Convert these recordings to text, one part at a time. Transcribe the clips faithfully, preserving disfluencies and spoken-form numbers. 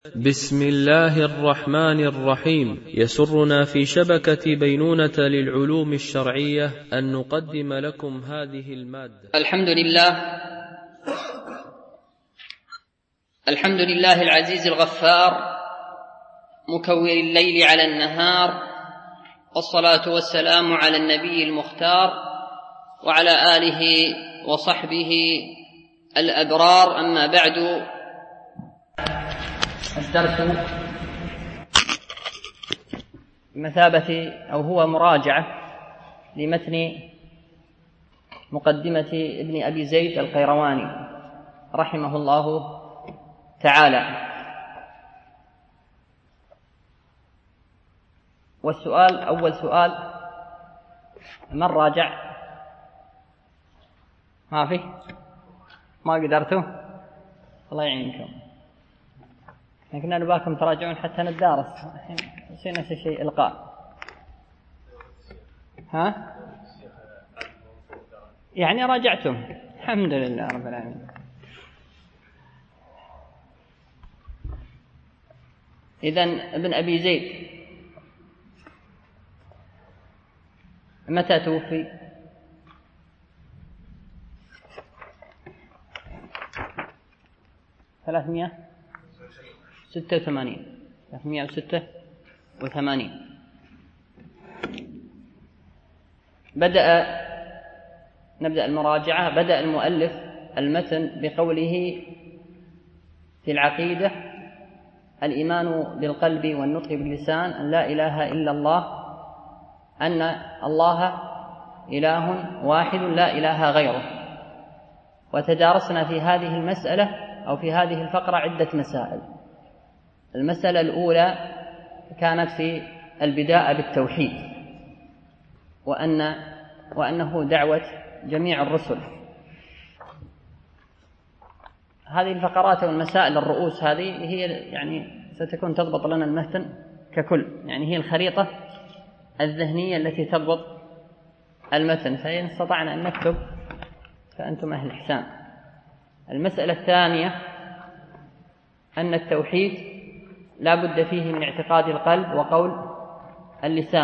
بسم الله الرحمن الرحيم. يسرنا في شبكة بينونة للعلوم الشرعية أن نقدم لكم هذه المادة. الحمد لله الحمد لله العزيز الغفار مكور الليل على النهار، والصلاة والسلام على النبي المختار وعلى آله وصحبه الأبرار. أما بعد، الدرس بمثابة أو هو مراجعة لمتن مقدمة ابن أبي زيد القيرواني رحمه الله تعالى. والسؤال أول سؤال: من راجع؟ ما في؟ ما قدرتوا؟ الله يعينكم. لكن نباكم تراجعون حتى نتدارس، يصير نفس الشيء إلقاء. ها؟ يعني راجعتم؟ الحمد لله رب العالمين. إذن ابن أبي زيد متى توفي؟ ثلاثمائة ستة وثمانين ثلاثمائة وستة وثمانين. بدأ نبدأ المراجعة. بدأ المؤلف المتن بقوله في العقيدة: الإيمان بالقلب والنطق باللسان أن لا إله إلا الله، أن الله إله واحد لا إله غيره. وتدارسنا في هذه المسألة أو في هذه الفقرة عدة مسائل. المسألة الأولى كانت في البداءة بالتوحيد، وأن وأنه دعوة جميع الرسل. هذه الفقرات والمسائل الرؤوس هذه هي يعني ستكون تضبط لنا المتن ككل، يعني هي الخريطة الذهنية التي تضبط المتن، فإن استطعنا أن نكتب فأنتم أهل إحسان. المسألة الثانية أن التوحيد لا بد فيه من اعتقاد القلب وقول اللسان.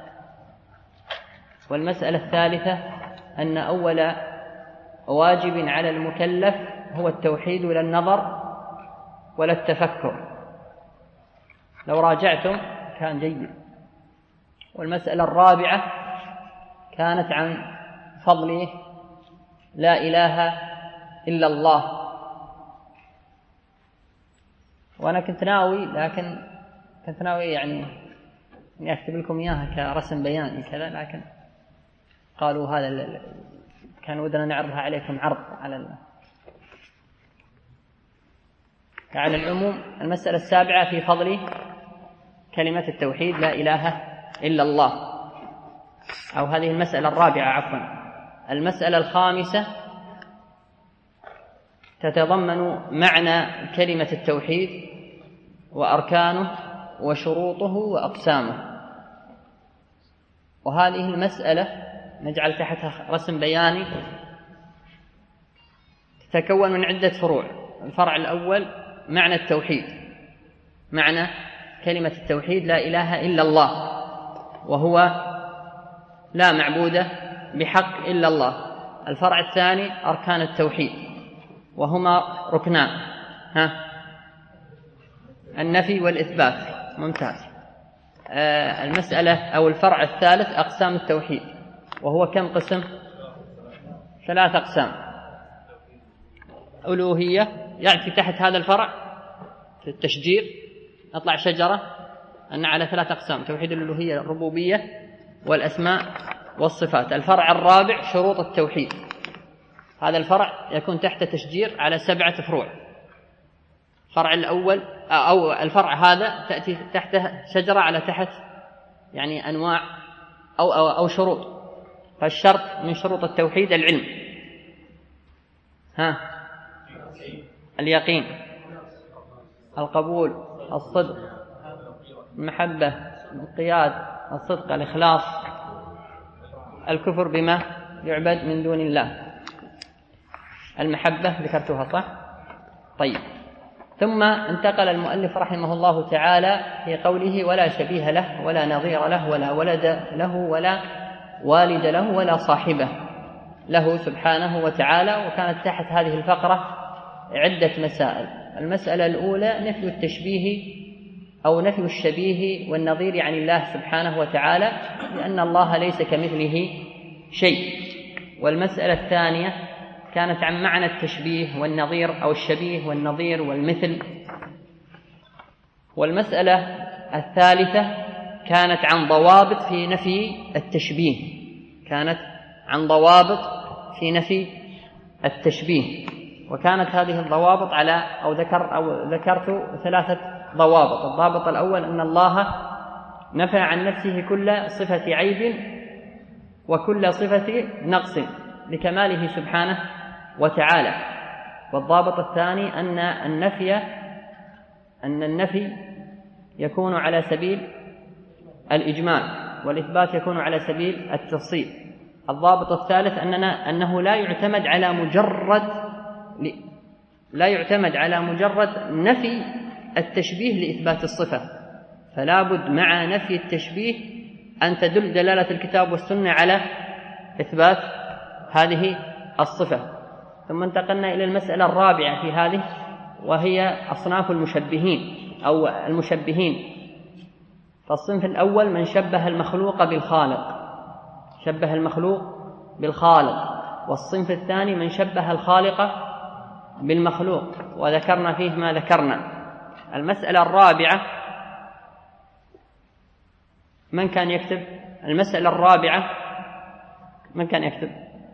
والمسألة الثالثة أن أول واجب على المكلف هو التوحيد لا النظر ولا التفكر. لو راجعتم كان جيد. والمسألة الرابعة كانت عن فضل لا إله إلا الله. وأنا كنت ناوي لكن كنت ناوي يعني أني أكتب لكم إياها كرسم بياني كذا، لكن قالوا هذا كان ودنا نعرضها عليكم عرض على ال... على العموم. المسألة السابعة في فضل كلمة التوحيد لا إله إلا الله، أو هذه المسألة الرابعة عفوا. المسألة الخامسة تتضمن معنى كلمة التوحيد وأركانه وشروطه وأقسامه. وهذه المسألة نجعل تحتها رسم بياني تتكون من عدة فروع. الفرع الأول معنى التوحيد، معنى كلمة التوحيد لا إله إلا الله، وهو لا معبود بحق إلا الله. الفرع الثاني أركان التوحيد، وهما ركنان: ها النفي والإثبات. ممتاز. آه المسألة أو الفرع الثالث أقسام التوحيد، وهو كم قسم؟ ثلاث أقسام. ألوهية، يأتي تحت هذا الفرع في التشجير نطلع شجرة أن على ثلاث أقسام: توحيد الألوهية، الربوبية، والأسماء والصفات. الفرع الرابع شروط التوحيد. هذا الفرع يكون تحت تشجير على سبعة فروع. الفرع الأول أو الفرع هذا تأتي تحته شجرة على تحت يعني أنواع أو أو, أو شروط. فالشرط من شروط التوحيد العلم، ها اليقين، القبول، الصدق، المحبة، الانقياد، الصدق، الإخلاص، الكفر بما يعبد من دون الله. المحبة ذكرتها صح؟ طيب. ثم انتقل المؤلف رحمه الله تعالى في قوله ولا شبيه له ولا نظير له ولا ولد له ولا والد له ولا صاحبه له سبحانه وتعالى. وكانت تحت هذه الفقرة عدة مسائل. المسألة الأولى نفي التشبيه أو نفي الشبيه والنظير عن الله سبحانه وتعالى، لأن الله ليس كمثله شيء. والمسألة الثانية كانت عن معنى التشبيه والنظير أو الشبيه والنظير والمثل. والمسألة الثالثة كانت عن ضوابط في نفي التشبيه كانت عن ضوابط في نفي التشبيه وكانت هذه الضوابط على أو ذكر أو ذكرت ثلاثة ضوابط. الضابط الأول أن الله نفى عن نفسه كل صفة عيب وكل صفة نقص لكماله سبحانه وتعالى. والضابط الثاني أن النفي أن النفي يكون على سبيل الإجمال والإثبات يكون على سبيل التفصيل. الضابط الثالث أننا أنه لا يعتمد على مجرد لا يعتمد على مجرد نفي التشبيه لإثبات الصفة، فلا بد مع نفي التشبيه أن تدل دلالة الكتاب والسنة على إثبات هذه الصفة. ثم انتقلنا إلى المسألة الرابعة في هذه، وهي أصناف المشبهين أو المشبهين. فالصنف الأول من شبه المخلوق بالخالق شبه المخلوق بالخالق والصنف الثاني من شبه الخالق بالمخلوق، وذكرنا فيه ما ذكرنا. المسألة الرابعة من كان يكتب؟ المسألة الرابعة من كان يكتب؟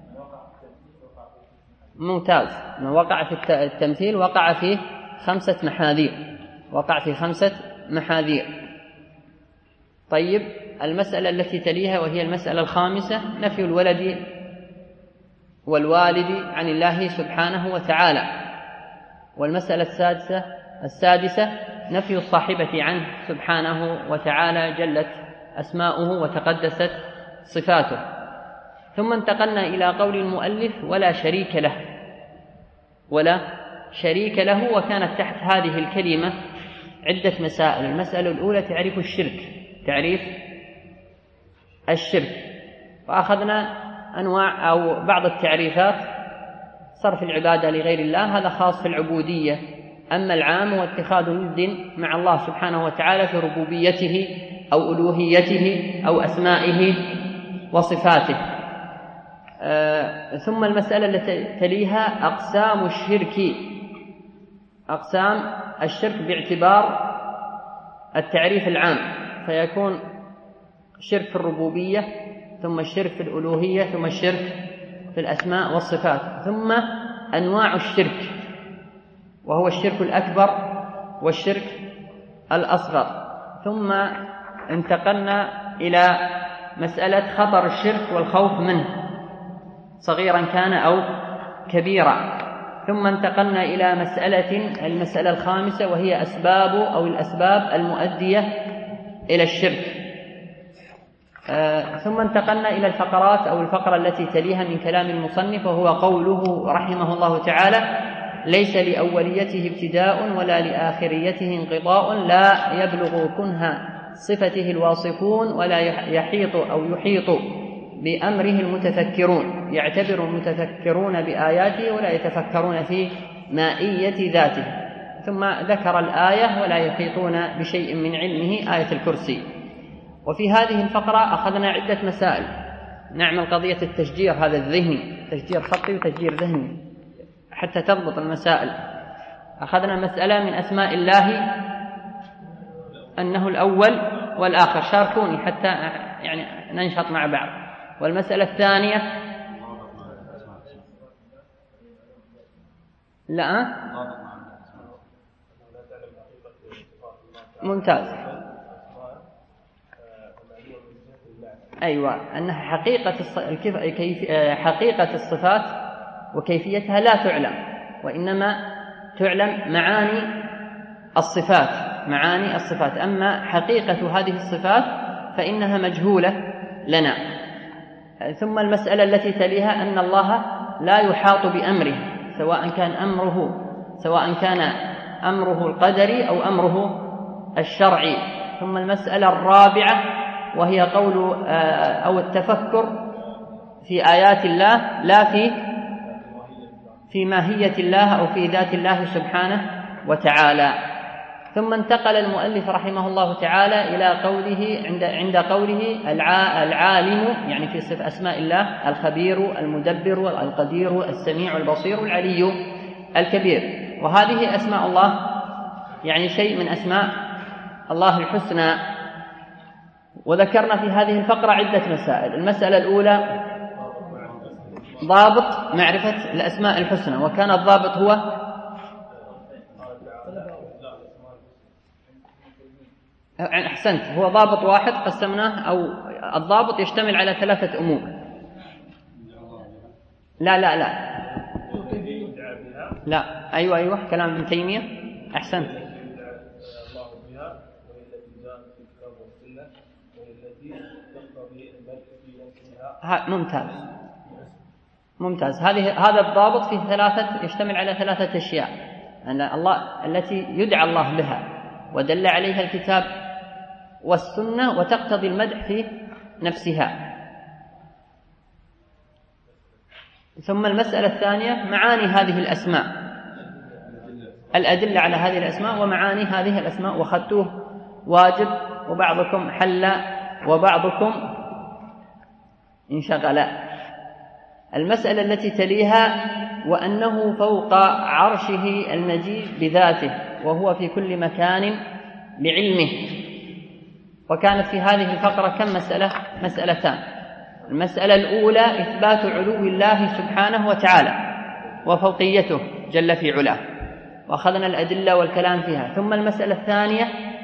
ممتاز. من وقع في التمثيل وقع فيه خمسة محاذير وقع في خمسة محاذير. طيب، المسألة التي تليها وهي المسألة الخامسة نفي الولد والوالد عن الله سبحانه وتعالى. والمسألة السادسة السادسة نفي الصاحبة عنه سبحانه وتعالى جلت أسماؤه وتقدست صفاته. ثم انتقلنا إلى قول المؤلف ولا شريك له ولا شريك له وكانت تحت هذه الكلمة عدة مسائل. المسألة الأولى تعريف الشرك تعريف الشرك وأخذنا أنواع أو بعض التعريفات. صرف العبادة لغير الله هذا خاص في العبودية، أما العام هو اتخاذ ند مع الله سبحانه وتعالى في ربوبيته أو ألوهيته أو أسمائه وصفاته. آه ثم المسألة التي تليها أقسام الشرك أقسام الشرك باعتبار التعريف العام، فيكون الشرك في الربوبية ثم الشرك في الألوهية ثم الشرك في الأسماء والصفات، ثم أنواع الشرك وهو الشرك الأكبر والشرك الأصغر. ثم انتقلنا إلى مسألة خطر الشرك والخوف منه صغيرا كان أو كبيرا. ثم انتقلنا إلى مسألة المسألة الخامسة وهي أسباب أو الأسباب المؤدية إلى الشرك. آه ثم انتقلنا إلى الفقرات أو الفقرة التي تليها من كلام المصنف، وهو قوله رحمه الله تعالى ليس لأوليته ابتداء ولا لآخريته انقضاء لا يبلغ كنه صفته الواصفون ولا يحيط أو يحيط بأمره المتفكرون، يعتبر المتفكرون بآياته ولا يتفكرون في مائية ذاته. ثم ذكر الآية ولا يحيطون بشيء من علمه آية الكرسي. وفي هذه الفقرة أخذنا عدة مسائل نعمل قضية التشجير هذا الذهني، تشجير خطي وتشجير ذهني حتى تضبط المسائل. أخذنا مسألة من أسماء الله أنه الأول والآخر، شاركوني حتى يعني ننشط مع بعض. والمسألة الثانية لا ممتاز أيوة أنها حقيقة حقيقة الصفات وكيفيتها لا تعلم، وإنما تعلم معاني الصفات معاني الصفات أما حقيقة هذه الصفات فإنها مجهولة لنا. ثم المسألة التي تليها أن الله لا يحاط بأمره، سواء كان أمره سواء كان أمره القدري أو أمره الشرعي. ثم المسألة الرابعة وهي قول أو التفكر في آيات الله لا في في ماهية الله أو في ذات الله سبحانه وتعالى. ثم انتقل المؤلف رحمه الله تعالى إلى قوله عند عند قوله العالم، يعني في صفة أسماء الله الخبير المدبر القدير السميع البصير العلي الكبير. وهذه أسماء الله، يعني شيء من أسماء الله الحسنى. وذكرنا في هذه الفقرة عدة مسائل. المسألة الأولى ضابط معرفة الأسماء الحسنى، وكان الضابط هو أحسنت هو ضابط واحد قسمناه، أو الضابط يشتمل على ثلاثة أمور. لا لا لا لا أيوة أيوة كلام ابن تيمية. أحسنت ممتاز ممتاز هذه هذا الضابط فيه ثلاثة، يشتمل على ثلاثة أشياء أن الله التي يدعى الله بها ودل عليها الكتاب والسنة وتقتضي المدح في نفسها. ثم المسألة الثانية معاني هذه الأسماء، الأدلة على هذه الأسماء ومعاني هذه الأسماء، وخدتوه واجب وبعضكم حل وبعضكم انشغل. المسألة التي تليها وأنه فوق عرشه المجيد بذاته وهو في كل مكان بعلمه. وكانت في هذه الفقرة كم مسألة؟ مسألتان. المسألة الأولى إثبات علو الله سبحانه وتعالى وفوقيته جل في علاه، وأخذنا الأدلة والكلام فيها. ثم المسألة الثانية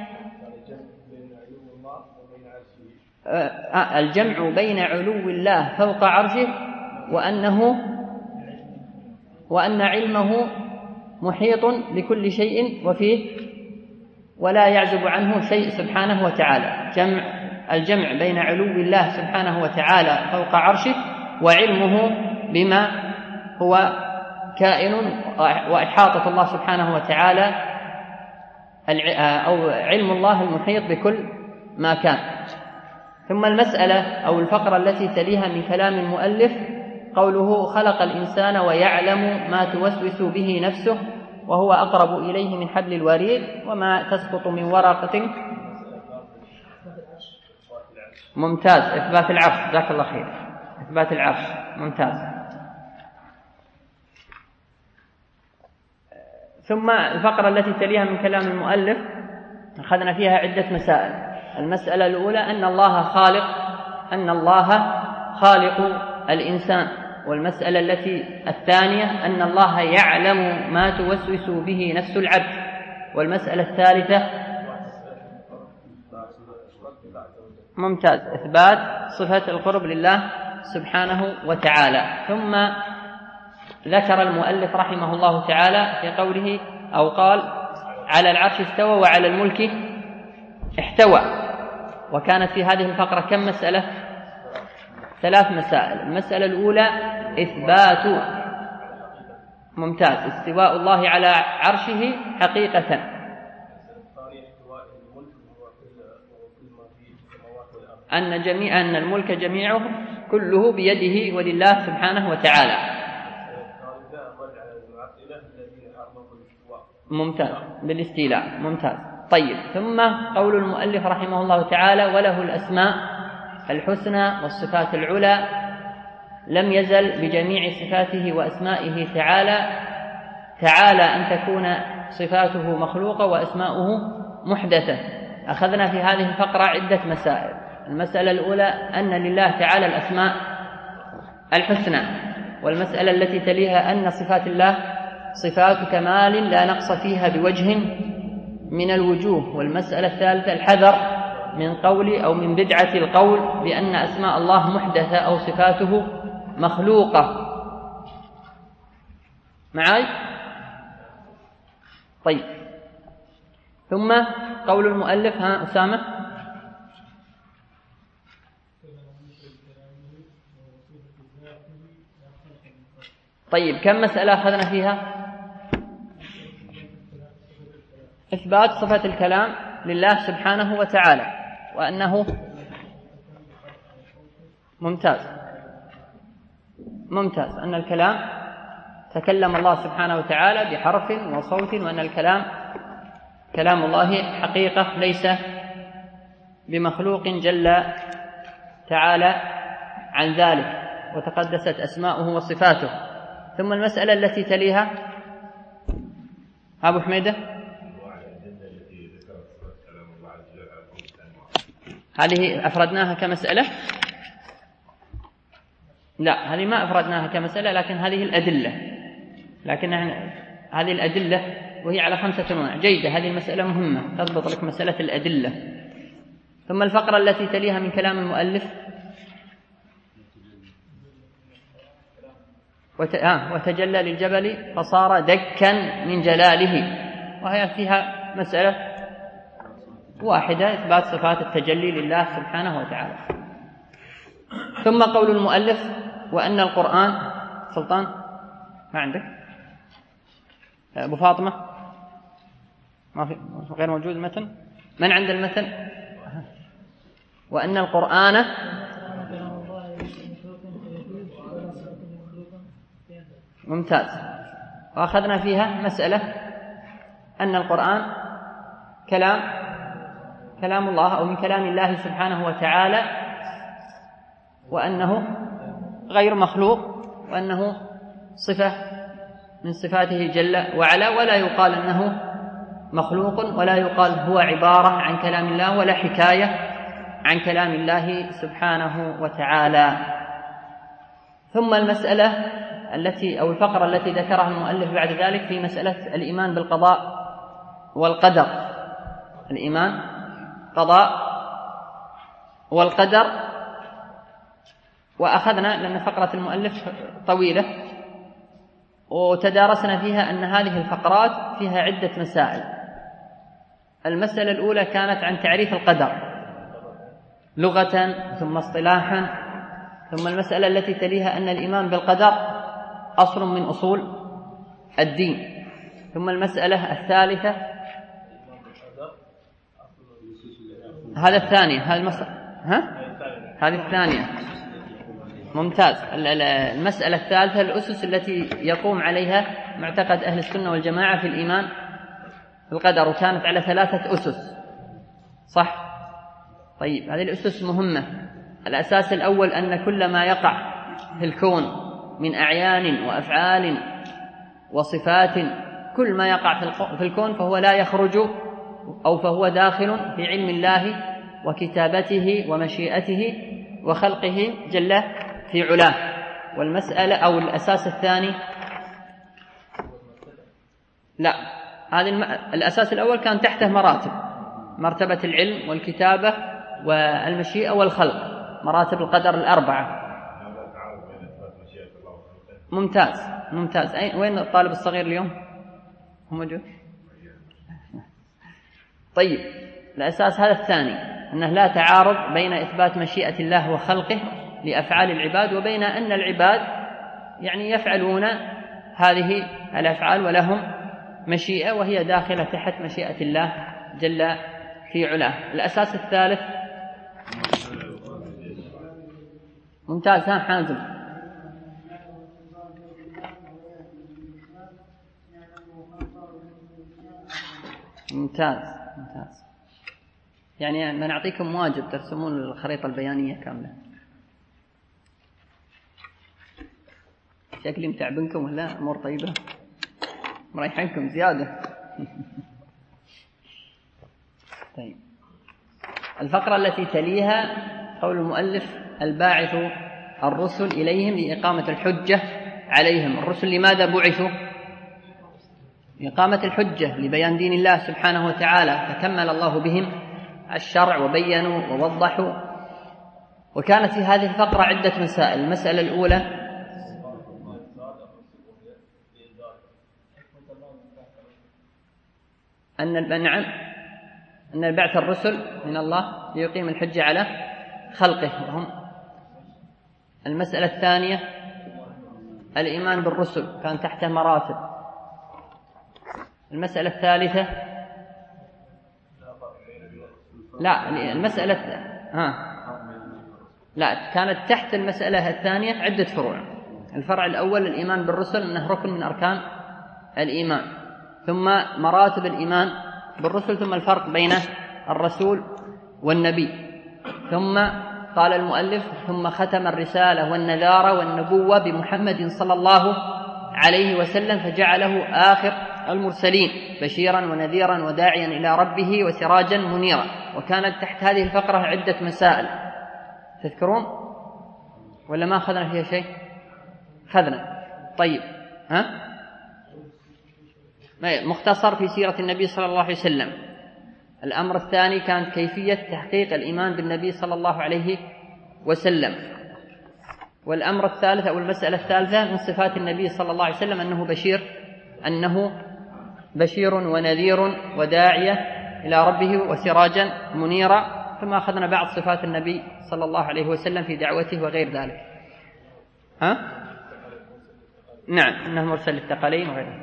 الجمع بين علو الله فوق عرشه وأنه وأن علمه محيط بكل شيء وفيه ولا يعزب عنه شيء سبحانه وتعالى. جمع الجمع بين علو الله سبحانه وتعالى فوق عرشه وعلمه بما هو كائن، وإحاطة الله سبحانه وتعالى أو علم الله المحيط بكل ما كان. ثم المسألة أو الفقرة التي تليها من كلام المؤلف قوله خلق الإنسان ويعلم ما توسوس به نفسه وهو أقرب إليه من حبل الوريد وما تسقط من ورقة. ممتاز إثبات العرش، جزاك الله خير، إثبات العرش ممتاز. ثم الفقرة التي تليها من كلام المؤلف أخذنا فيها عدة مسائل. المسألة الأولى أن الله خالق أن الله خالق الإنسان. والمسألة التي الثانية أن الله يعلم ما توسوس به نفس العبد. والمسألة الثالثة ممتاز إثبات صفة القرب لله سبحانه وتعالى. ثم ذكر المؤلف رحمه الله تعالى في قوله أو قال على العرش استوى وعلى الملك احتوى. وكانت في هذه الفقرة كم مسألة؟ ثلاث مسائل. المسألة الأولى إثبات ممتاز استواء الله على عرشه حقيقة، أن جميع أن الملك جميعه كله بيده ولله سبحانه وتعالى. ممتاز بالاستيلاء ممتاز. طيب ثم قول المؤلف رحمه الله تعالى وله الأسماء الحسنى والصفات العلى، لم يزل بجميع صفاته وأسمائه تعالى تعالى أن تكون صفاته مخلوقة وأسماؤه محدثة. أخذنا في هذه الفقرة عدة مسائل. المسألة الأولى أن لله تعالى الأسماء الحسنى، والمسألة التي تليها أن صفات الله صفات كمال لا نقص فيها بوجه من الوجوه. والمسألة الثالثة الحذر من قول أو من بدعة القول بأن أسماء الله محدثة أو صفاته مخلوقة. معي؟ طيب ثم قول المؤلف ها أسامة. طيب كم مسألة أخذنا فيها؟ إثبات صفة الكلام لله سبحانه وتعالى، وأنه ممتاز ممتاز أن الكلام تكلم الله سبحانه وتعالى بحرف وصوت، وأن الكلام كلام الله حقيقة ليس بمخلوق جل تعالى عن ذلك، وتقدست أسماؤه وصفاته. ثم المسألة التي تليها أبو حميدة، هذه أفردناها كمسألة؟ لا، هذه ما أفردناها كمسألة، لكن هذه الأدلة، لكن هذه الأدلة وهي على خمسة أنواع. جيدة، هذه المسألة مهمة، تضبط لك مسألة الأدلة. ثم الفقرة التي تليها من كلام المؤلف، وت... آه وتجلى للجبل فصار دكا من جلاله، وهي فيها مسألة واحدة، إثبات صفات التجلي لله سبحانه وتعالى. ثم قول المؤلف وأن القرآن، سلطان ما عندك؟ أبو فاطمة ما في، غير موجود المتن. من عند المتن؟ وأن القرآن ممتاز. وأخذنا فيها مسألة أن القرآن كلام كلام الله أو من كلام الله سبحانه وتعالى، وأنه غير مخلوق، وأنه صفة من صفاته جل وعلا، ولا يقال أنه مخلوق، ولا يقال هو عبارة عن كلام الله، ولا حكاية عن كلام الله سبحانه وتعالى. ثم المسألة التي أو الفقرة التي ذكرها المؤلف بعد ذلك في مسألة الإيمان بالقضاء والقدر. الإيمان قضاء والقدر، وأخذنا لأن فقرة المؤلف طويلة وتدارسنا فيها أن هذه الفقرات فيها عدة مسائل. المسألة الأولى كانت عن تعريف القدر لغة ثم اصطلاحا، ثم المسألة التي تليها أن الإيمان بالقدر أصل من أصول الدين، ثم المسألة الثالثة هذا الثانية هذا المس... ها؟ هذه الثانية ممتاز. المسألة الثالثة الأسس التي يقوم عليها معتقد أهل السنة والجماعة في الإيمان بالقدر، وكانت على ثلاثة أسس، صح؟ طيب، هذه الأسس مهمة. الأساس الأول أن كل ما يقع في الكون من أعيان وأفعال وصفات، كل ما يقع في الكون فهو لا يخرج أو فهو داخل في علم الله وكتابته ومشيئته وخلقه جل في علاه. والمسألة أو الأساس الثاني لا، هذا الم... الأساس الأول كان تحته مراتب، مرتبة العلم والكتابة والمشيئة والخلق، مراتب القدر الأربعة. ممتاز ممتاز. أي... وين الطالب الصغير اليوم؟ هو موجود؟ طيب، الأساس هذا الثاني أنه لا تعارض بين إثبات مشيئة الله وخلقه لأفعال العباد، وبين أن العباد يعني يفعلون هذه الأفعال ولهم مشيئة، وهي داخلة تحت مشيئة الله جل في علاه. الأساس الثالث ممتاز. ها حازم؟ ممتاز ممتاز. يعني بنعطيكم واجب ترسمون الخريطة البيانية كاملة. شكلي متعبنكم ولا أمور طيبة؟ مريحينكم زيادة. طيب، الفقرة التي تليها قول المؤلف الباعث الرسل إليهم لإقامة الحجة عليهم. الرسل لماذا بعثوا؟ لإقامة الحجة، لبيان دين الله سبحانه وتعالى، فكمل الله بهم الشرع وبينوا ووضحوا. وكانت في هذه الفقرة عدة مسائل. المسألة الأولى أن نعم أن البعث الرسل من الله ليقيم الحجة على خلقه وهم. المسألة الثانية الإيمان بالرسل كان تحته مراتب. المسألة الثالثة لا المسألة ها لا كانت تحت المسألة الثانية عدة فروع. الفرع الأول الإيمان بالرسل أنه ركن من أركان الإيمان، ثم مراتب الإيمان بالرسل، ثم الفرق بين الرسول والنبي، ثم قال المؤلف ثم ختم الرسالة والنذارة والنبوة بمحمد صلى الله عليه وسلم فجعله آخر المرسلين بشيرا ونذيرا وداعيا إلى ربه وسراجا منيرا. وكانت تحت هذه الفقرة عدة مسائل تذكرون ولا ما أخذنا فيها شيء؟ خذنا. طيب ها مختصر في سيرة النبي صلى الله عليه وسلم. الأمر الثاني كانت كيفية تحقيق الإيمان بالنبي صلى الله عليه وسلم. والأمر الثالث أو المسألة الثالثة من صفات النبي صلى الله عليه وسلم أنه بشير أنه بشير ونذير وداعية إلى ربه وسراجا منيرا. ثم أخذنا بعض صفات النبي صلى الله عليه وسلم في دعوته وغير ذلك. ها؟ نعم أنه مرسل الثقلين وغيره.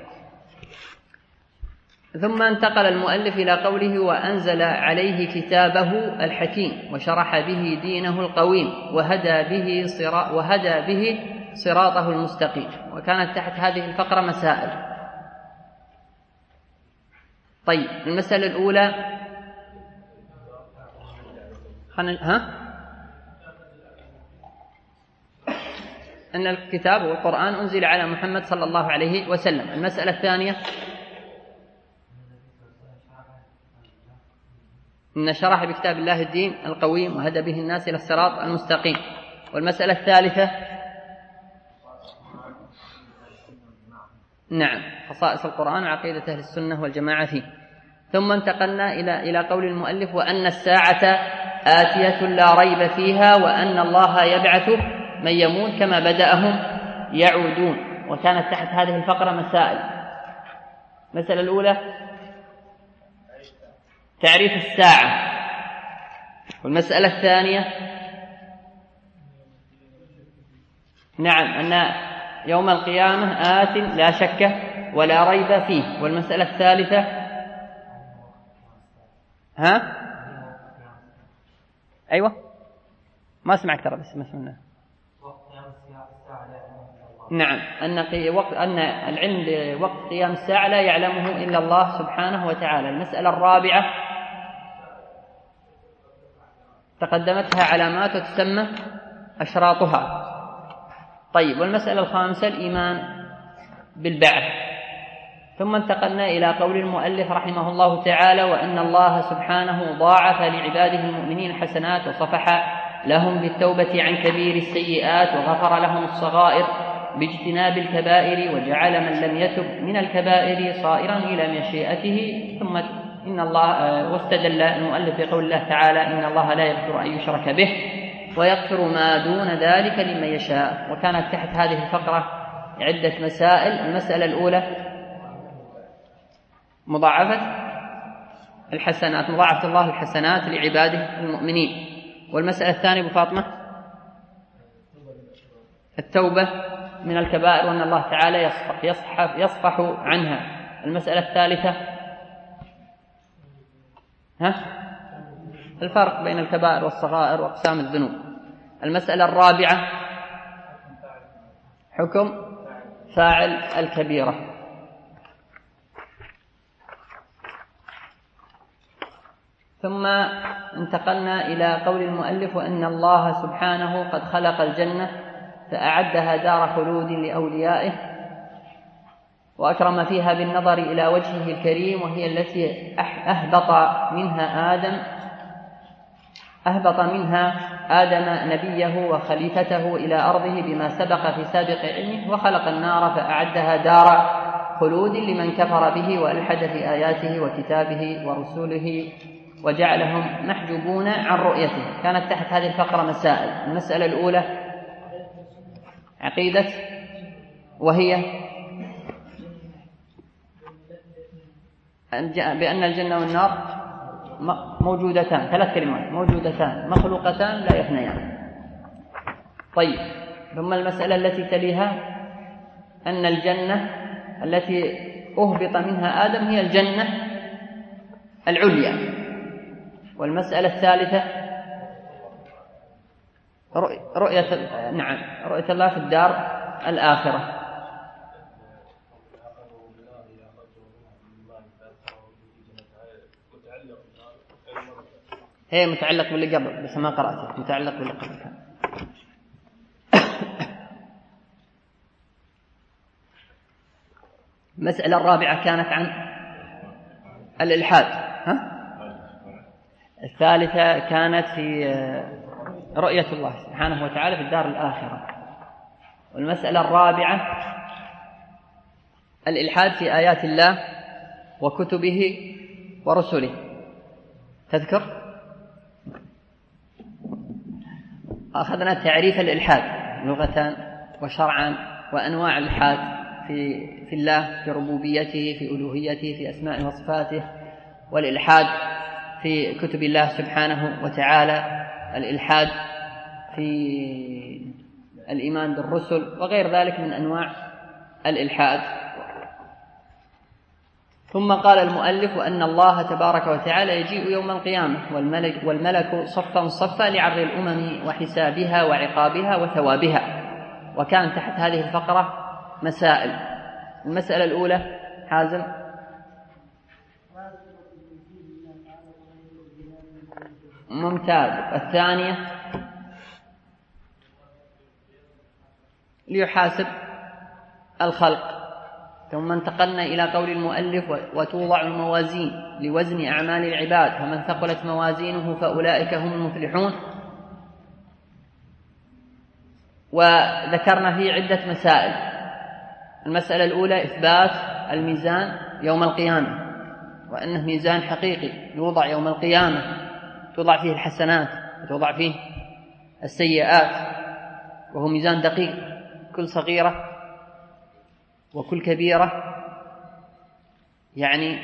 ثم انتقل المؤلف إلى قوله وأنزل عليه كتابه الحكيم وشرح به دينه القويم وهدى به صراط وهدى به صراطه المستقيم. وكانت تحت هذه الفقرة مسائل. طيب المسألة الأولى ها أن الكتاب والقرآن أنزل على محمد صلى الله عليه وسلم. المسألة الثانية إن شرح بكتاب الله الدين القويم وهدى به الناس إلى الصراط المستقيم. والمسألة الثالثة نعم خصائص القرآن وعقيدة أهل السنة والجماعة فيه. ثم انتقلنا إلى إلى قول المؤلف وأن الساعة آتية لا ريب فيها وأن الله يبعث من يموت كما بدأهم يعودون. وكانت تحت هذه الفقرة مسائل. المسألة الأولى تعريف الساعة. والمسألة الثانية نعم أن يوم القيامة آت لا شك ولا ريب فيه. والمسألة الثالثة ها أيوة ما سمعك ترى بس ما سمعنا. نعم أن وقت أن العلم بوقت قيام الساعة لا يعلمه إلا الله سبحانه وتعالى. المسألة الرابعة تقدمتها علامات وتسمى أشراطها. طيب والمسألة الخامسة الإيمان بالبعث. ثم انتقلنا إلى قول المؤلف رحمه الله تعالى وأن الله سبحانه ضاعف لعباده المؤمنين الحسنات وصفح لهم بالتوبة عن كبير السيئات وغفر لهم الصغائر باجتناب الكبائر وجعل من لم يتب من الكبائر صائرا إلى مشيئته. ثم إن الله واستدل المؤلف بقول الله تعالى إن الله لا يغفر أن يشرك به ويغفر ما دون ذلك لمن يشاء. وكانت تحت هذه الفقرة عدة مسائل. المسألة الأولى مضاعفة الحسنات مضاعفة الله الحسنات لعباده المؤمنين. والمسألة الثانية أبو فاطمة التوبة من الكبائر وأن الله تعالى يصفح, يصفح, يصفح عنها. المسألة الثالثة ها الفرق بين الكبائر والصغائر وأقسام الذنوب. المسألة الرابعة حكم فاعل الكبيرة. ثم انتقلنا إلى قول المؤلف وأن الله سبحانه قد خلق الجنة فأعدها دار خلود لأوليائه وأكرم فيها بالنظر إلى وجهه الكريم وهي التي أهبط منها آدم أهبط منها آدم نبيه وخليفته إلى أرضه بما سبق في سابق علمه وخلق النار فأعدها دار خلود لمن كفر به وألحد في آياته وكتابه ورسوله وجعلهم محجوبون عن رؤيته. كانت تحت هذه الفقرة مسائل. المسألة الأولى عقيدة وهي بأن الجنة والنار موجودتان ثلاث كلمات موجودتان مخلوقتان لا يفنيان. طيب ثم المسألة التي تليها أن الجنة التي أهبط منها آدم هي الجنة العليا والمسألة الثالثة رؤية نعم رؤية الله في الدار الآخرة. هي متعلق باللي قبل بس ما قرأته، متعلق باللي قبل كان. المسألة الرابعة كانت عن الإلحاد، ها؟ الثالثة كانت في رؤية الله سبحانه وتعالى في الدار الآخرة. والمسألة الرابعة الإلحاد في آيات الله وكتبه ورسله. تذكر أخذنا تعريف الإلحاد لغة وشرعا وأنواع الإلحاد في في الله، في ربوبيته، في ألوهيته، في أسمائه وصفاته، والإلحاد في كتب الله سبحانه وتعالى، الإلحاد في الإيمان بالرسل وغير ذلك من أنواع الإلحاد. ثم قال المؤلف وأن الله تبارك وتعالى يجيء يوم القيامة والملك, والملك صفا صفا لعرض الأمم وحسابها وعقابها وثوابها. وكان تحت هذه الفقرة مسائل. المسألة الأولى حازم ممتاز. الثانية ليحاسب الخلق. ثم انتقلنا إلى قول المؤلف وتوضع الموازين لوزن أعمال العباد فمن ثقلت موازينه فأولئك هم المفلحون. وذكرنا فيه عدة مسائل. المسألة الأولى إثبات الميزان يوم القيامة، وأنه ميزان حقيقي يوضع يوم القيامة، توضع فيه الحسنات وتوضع فيه السيئات، وهو ميزان دقيق، كل صغيرة وكل كبيرة يعني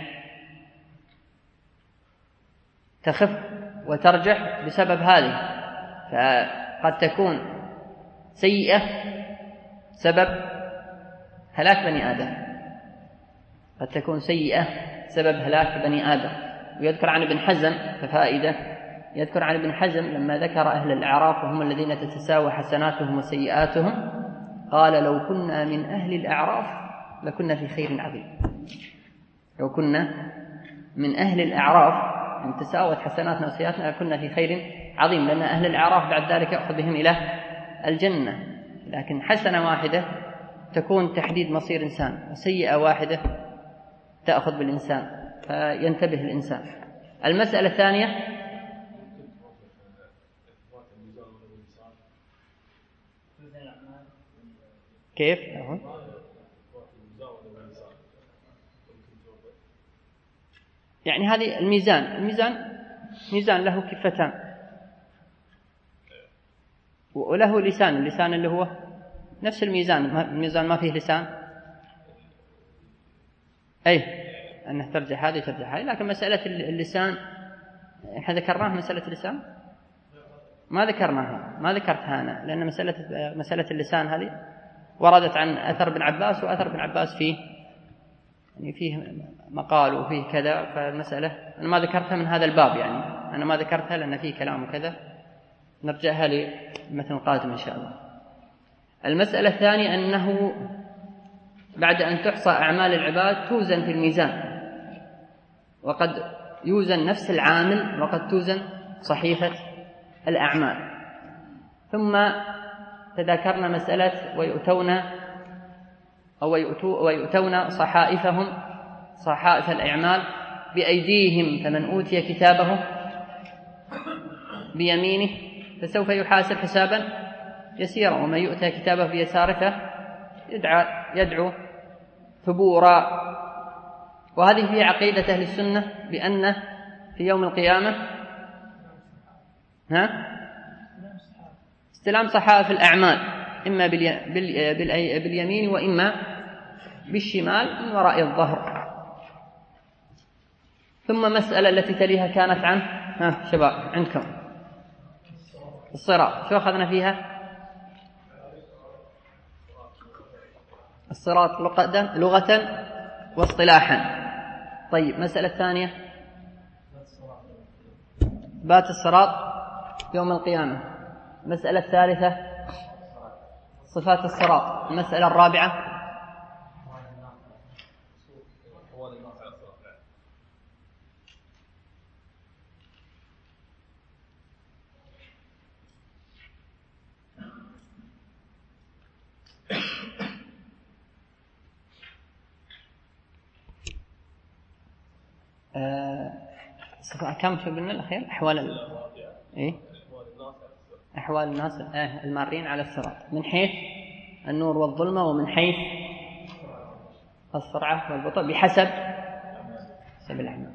تخف وترجح بسبب هذه. فقد تكون سيئة سبب هلاك بني آدم، قد تكون سيئة سبب هلاك بني آدم. ويذكر عن ابن حزم كفائدة، يذكر عن ابن حزم لما ذكر أهل الأعراف وهم الذين تتساوى حسناتهم وسيئاتهم، قال لو كنا من أهل الأعراف لكنا في خير عظيم. لو كنا من أهل الأعراف أن تساوت حسناتنا وسيئاتنا لكنا في خير عظيم، لأن أهل الأعراف بعد ذلك يأخذ بهم إلى الجنة. لكن حسنة واحدة تكون تحديد مصير إنسان، وسيئة واحدة تأخذ بالإنسان، فينتبه الإنسان. المسألة الثانية كيف؟ يعني هذه الميزان، الميزان ميزان له كفتان وله لسان، اللسان اللي هو نفس الميزان، الميزان ما فيه لسان، أي أنه ترجح هذه ترجح هذه. لكن مسألة اللسان إحنا ذكرناها، مسألة اللسان ما ذكرناها، ما ذكرتها أنا، لأن مسألة مسألة اللسان هذه وردت عن أثر بن عباس، وأثر بن عباس فيه يعني فيه مقال وفيه كذا، فالمسألة أنا ما ذكرتها من هذا الباب، يعني أنا ما ذكرتها لأن فيه كلام وكذا، نرجعها لمثل القادم إن شاء الله. المسألة الثانية أنه بعد أن تحصى أعمال العباد توزن في الميزان، وقد يوزن نفس العامل وقد توزن صحيفة الأعمال. ثم تذكرنا مسألة ويؤتون أو ويؤتون صحائفهم صحائف الأعمال بأيديهم، فمن أوتي كتابه بيمينه فسوف يحاسب حسابا يسيرا، ومن يؤتى كتابه بيساره يدعو ثبورا. وهذه هي عقيدة أهل السنة، بأن في يوم القيامة ها استلام صحائف الأعمال إما باليمين وإما بالشمال من وراء الظهر. ثم مسألة التي تليها كانت عن ها شباب عندكم الصراط، شو أخذنا فيها؟ الصراط لغة واصطلاحا. طيب مسألة ثانية إثبات الصراط يوم القيامة. المسألة الثالثة صفات الصراط. المسألة الرابعة صفة كم في قلنا الأخير؟ أحوال ال... إيه؟ أحوال الناس المارين على الصراط من حيث النور والظلمة ومن حيث السرعة والبطء بحسب حسب الأعمال.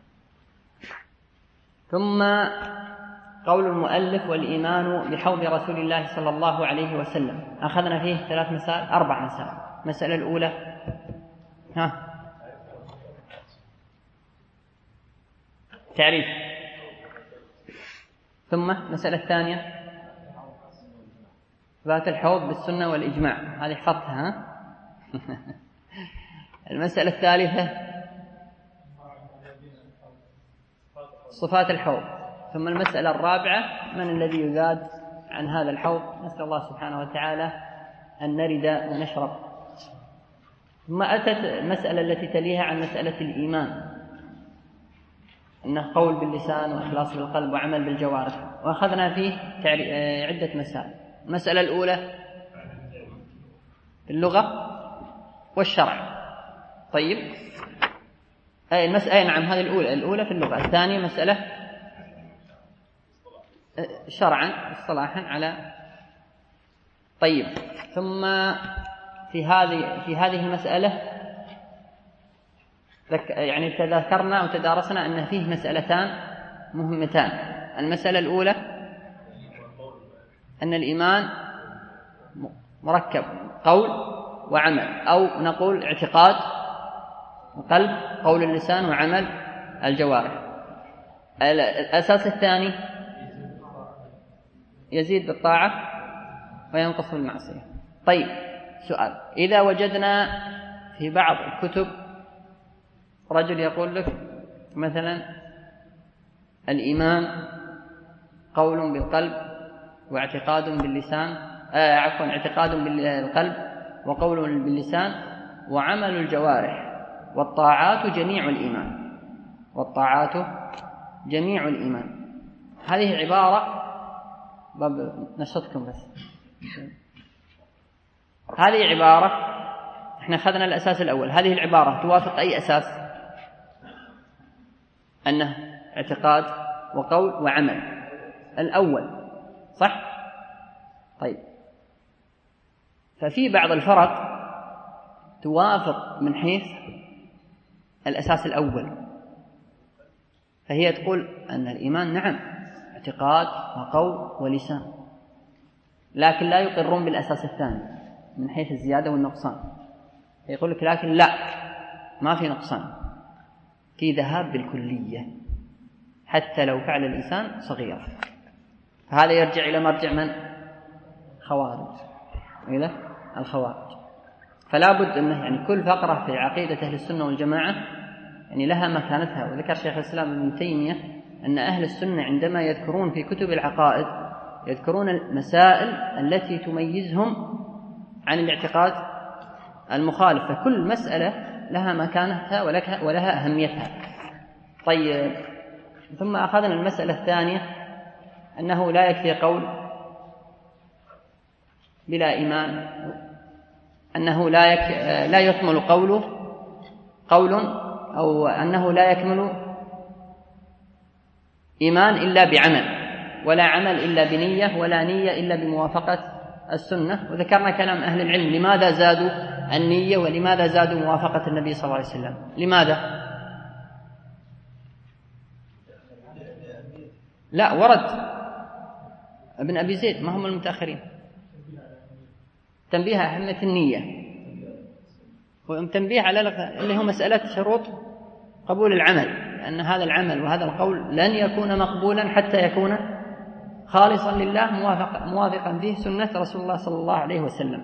ثم قول المؤلف والإيمان بحوض رسول الله صلى الله عليه وسلم. أخذنا فيه ثلاث مسائل أربع مسائل. المسألة الأولى ها تعريف. ثم المسألة الثانية إثبات الحوض بالسنة والإجماع. هذه حفظتها ها؟ المسألة الثالثة صفات الحوض. ثم المسألة الرابعة من الذي يزاد عن هذا الحوض. نسأل الله سبحانه وتعالى أن نرد ونشرب. ثم أتت المسألة التي تليها عن مسألة الإيمان، أنه قول باللسان وإخلاص بالقلب وعمل بالجوارح، وأخذنا فيه عدة مسائل. المسألة الأولى اللغة والشرع. طيب أي المسألة نعم هذه الأولى الأولى في اللغة. الثانية مسألة شرعا اصطلاحا على. طيب ثم في هذه في هذه المسألة يعني تذكرنا وتدارسنا أن فيه مسألتان مهمتان. المسألة الأولى أن الإيمان مركب قول وعمل، أو نقول اعتقاد القلب، قول اللسان وعمل الجوارح. الأساس الثاني يزيد بالطاعة وينقص بالمعصية. طيب سؤال، إذا وجدنا في بعض الكتب رجل يقول لك مثلا الإيمان قول بالقلب واعتقاد باللسان آه عفوا اعتقاد بالقلب وقول باللسان وعمل الجوارح والطاعات جميع الإيمان والطاعات جميع الإيمان. هذه عبارة باب نشطكم بس. هذه عبارة احنا أخذنا الأساس الأول. هذه العبارة توافق أي أساس؟ أنه اعتقاد وقول وعمل الأول صح؟ طيب ففي بعض الفرق توافق من حيث الأساس الأول، فهي تقول أن الإيمان نعم اعتقاد وقول ولسان، لكن لا يقرون بالأساس الثاني من حيث الزيادة والنقصان. يقول لك لكن لا ما في نقصان، في ذهاب بالكلية حتى لو فعل الإنسان صغيرا. هذا يرجع إلى مرجع من؟ خوارج، إلى الخوارج. فلا بد أنه يعني كل فقرة في عقيدة أهل السنة والجماعة يعني لها مكانتها. وذكر شيخ الإسلام ابن تيمية أن أهل السنة عندما يذكرون في كتب العقائد يذكرون المسائل التي تميزهم عن الاعتقاد المخالف، فكل مسألة لها مكانتها ولها أهميتها. طيب ثم أخذنا المسألة الثانية أنه لا يكفي قول بلا إيمان، أنه لا يك... لا يكمل قوله قول أو أنه لا يكمل إيمان إلا بعمل، ولا عمل إلا بنية، ولا نية إلا بموافقة السنة. وذكرنا كلام أهل العلم لماذا زادوا النية ولماذا زادوا موافقة النبي صلى الله عليه وسلم. لماذا؟ لا ورد ابن أبي زيد ما هم المتأخرين تنبيه أهمية النية وتنبيه على اللي هو مسألة شروط قبول العمل، أن هذا العمل وهذا القول لن يكون مقبولا حتى يكون خالصا لله موافق موافقا فيه سنة رسول الله صلى الله عليه وسلم.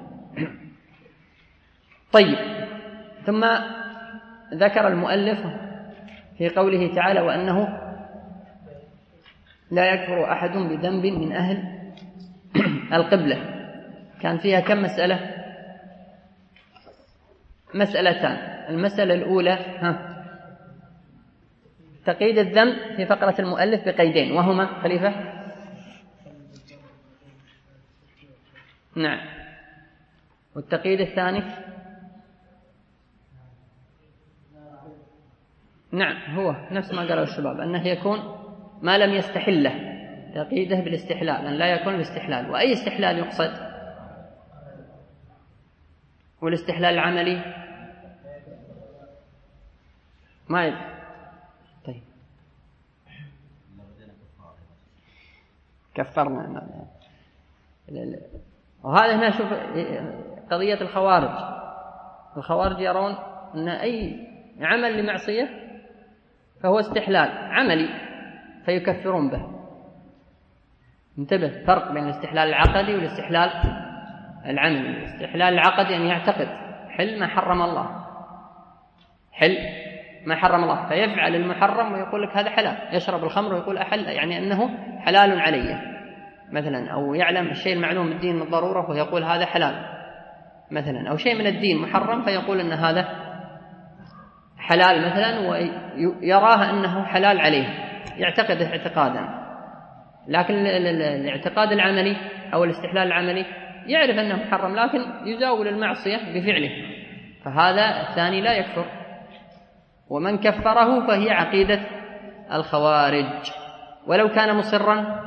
طيب ثم ذكر المؤلف في قوله تعالى وأنه لا يكفر أحد بذنب من أهل القبلة. كان فيها كم مسألة؟ مسألتان. المسألة الأولى ها تقييد الذنب في فقرة المؤلف بقيدين، وهما خليفة نعم. والتقييد الثاني نعم هو نفس ما قاله الشباب، أنه يكون ما لم يستحله، تقييده بالاستحلال، أن لا يكون بالاستحلال. وأي استحلال يقصد؟ والاستحلال العملي ما يدري. طيب كفرنا. وهذا هنا شوف قضية الخوارج. الخوارج يرون أن أي عمل لمعصية فهو استحلال عملي فيكفرون به. انتبه، فرق بين الاستحلال العقدي والاستحلال العملي. الاستحلال العقدي أن يعتقد حل ما حرم الله، حل ما حرم الله، فيفعل المحرم ويقول لك هذا حلال. يشرب الخمر ويقول أحل، يعني أنه حلال علي مثلا، أو يعلم الشيء المعلوم الدين بالضرورة ويقول هذا حلال مثلا، أو شيء من الدين محرم فيقول أن هذا حلال مثلا، ويراه أنه حلال عليه، يعتقده اعتقادا. لكن الاعتقاد العملي أو الاستحلال العملي يعرف أنه محرم لكن يزاول المعصية بفعله، فهذا الثاني لا يكفر. ومن كفره فهي عقيدة الخوارج ولو كان مصرا،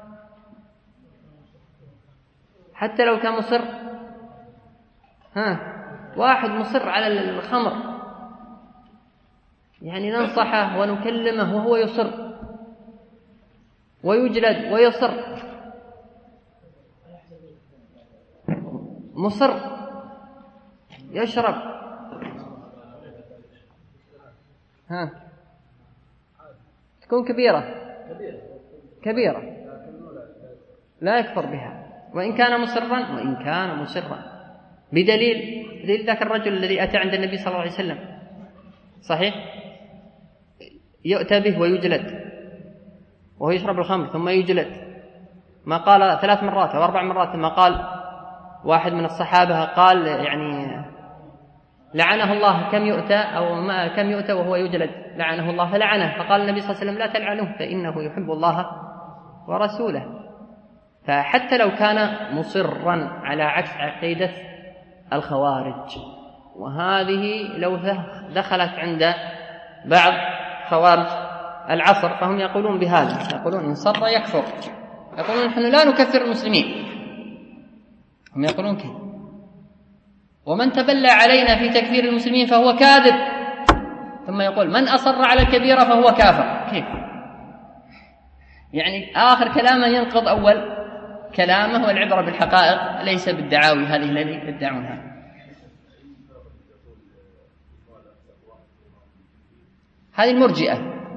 حتى لو كان مصر. ها واحد مصر على الخمر، يعني ننصحه ونكلمه وهو يصر ويجلد ويصر، مصر يشرب. ها تكون كبيرة كبيرة لا يكفر بها وإن كان مصرا، وإن كان مصرا بدليل بدليل ذاك الرجل الذي أتى عند النبي صلى الله عليه وسلم، صحيح، يؤتى به ويجلد وهو يشرب الخمر ثم يجلد، ما قال ثلاث مرات أو أربع مرات، ما قال واحد من الصحابة قال يعني لعنه الله كم يؤتى أو ما كم يؤتى وهو يجلد، لعنه الله فلعنه، فقال النبي صلى الله عليه وسلم لا تلعنه فإنه يحب الله ورسوله. فحتى لو كان مصرا على عكس عقيدة الخوارج، وهذه لو دخلت عند بعض خوارج العصر فهم يقولون بهذا، يقولون إن صر يكفر، يقولون نحن لا نكفر المسلمين، هم يقولون كذا. ومن تبلى علينا في تكفير المسلمين فهو كاذب، ثم يقول من أصر على الكبيرة فهو كافر. كيف يعني؟ آخر كلامه ينقض أول كلامه، والعبرة بالحقائق ليس بالدعاوي هذه التي يدعونها. هذه المرجئة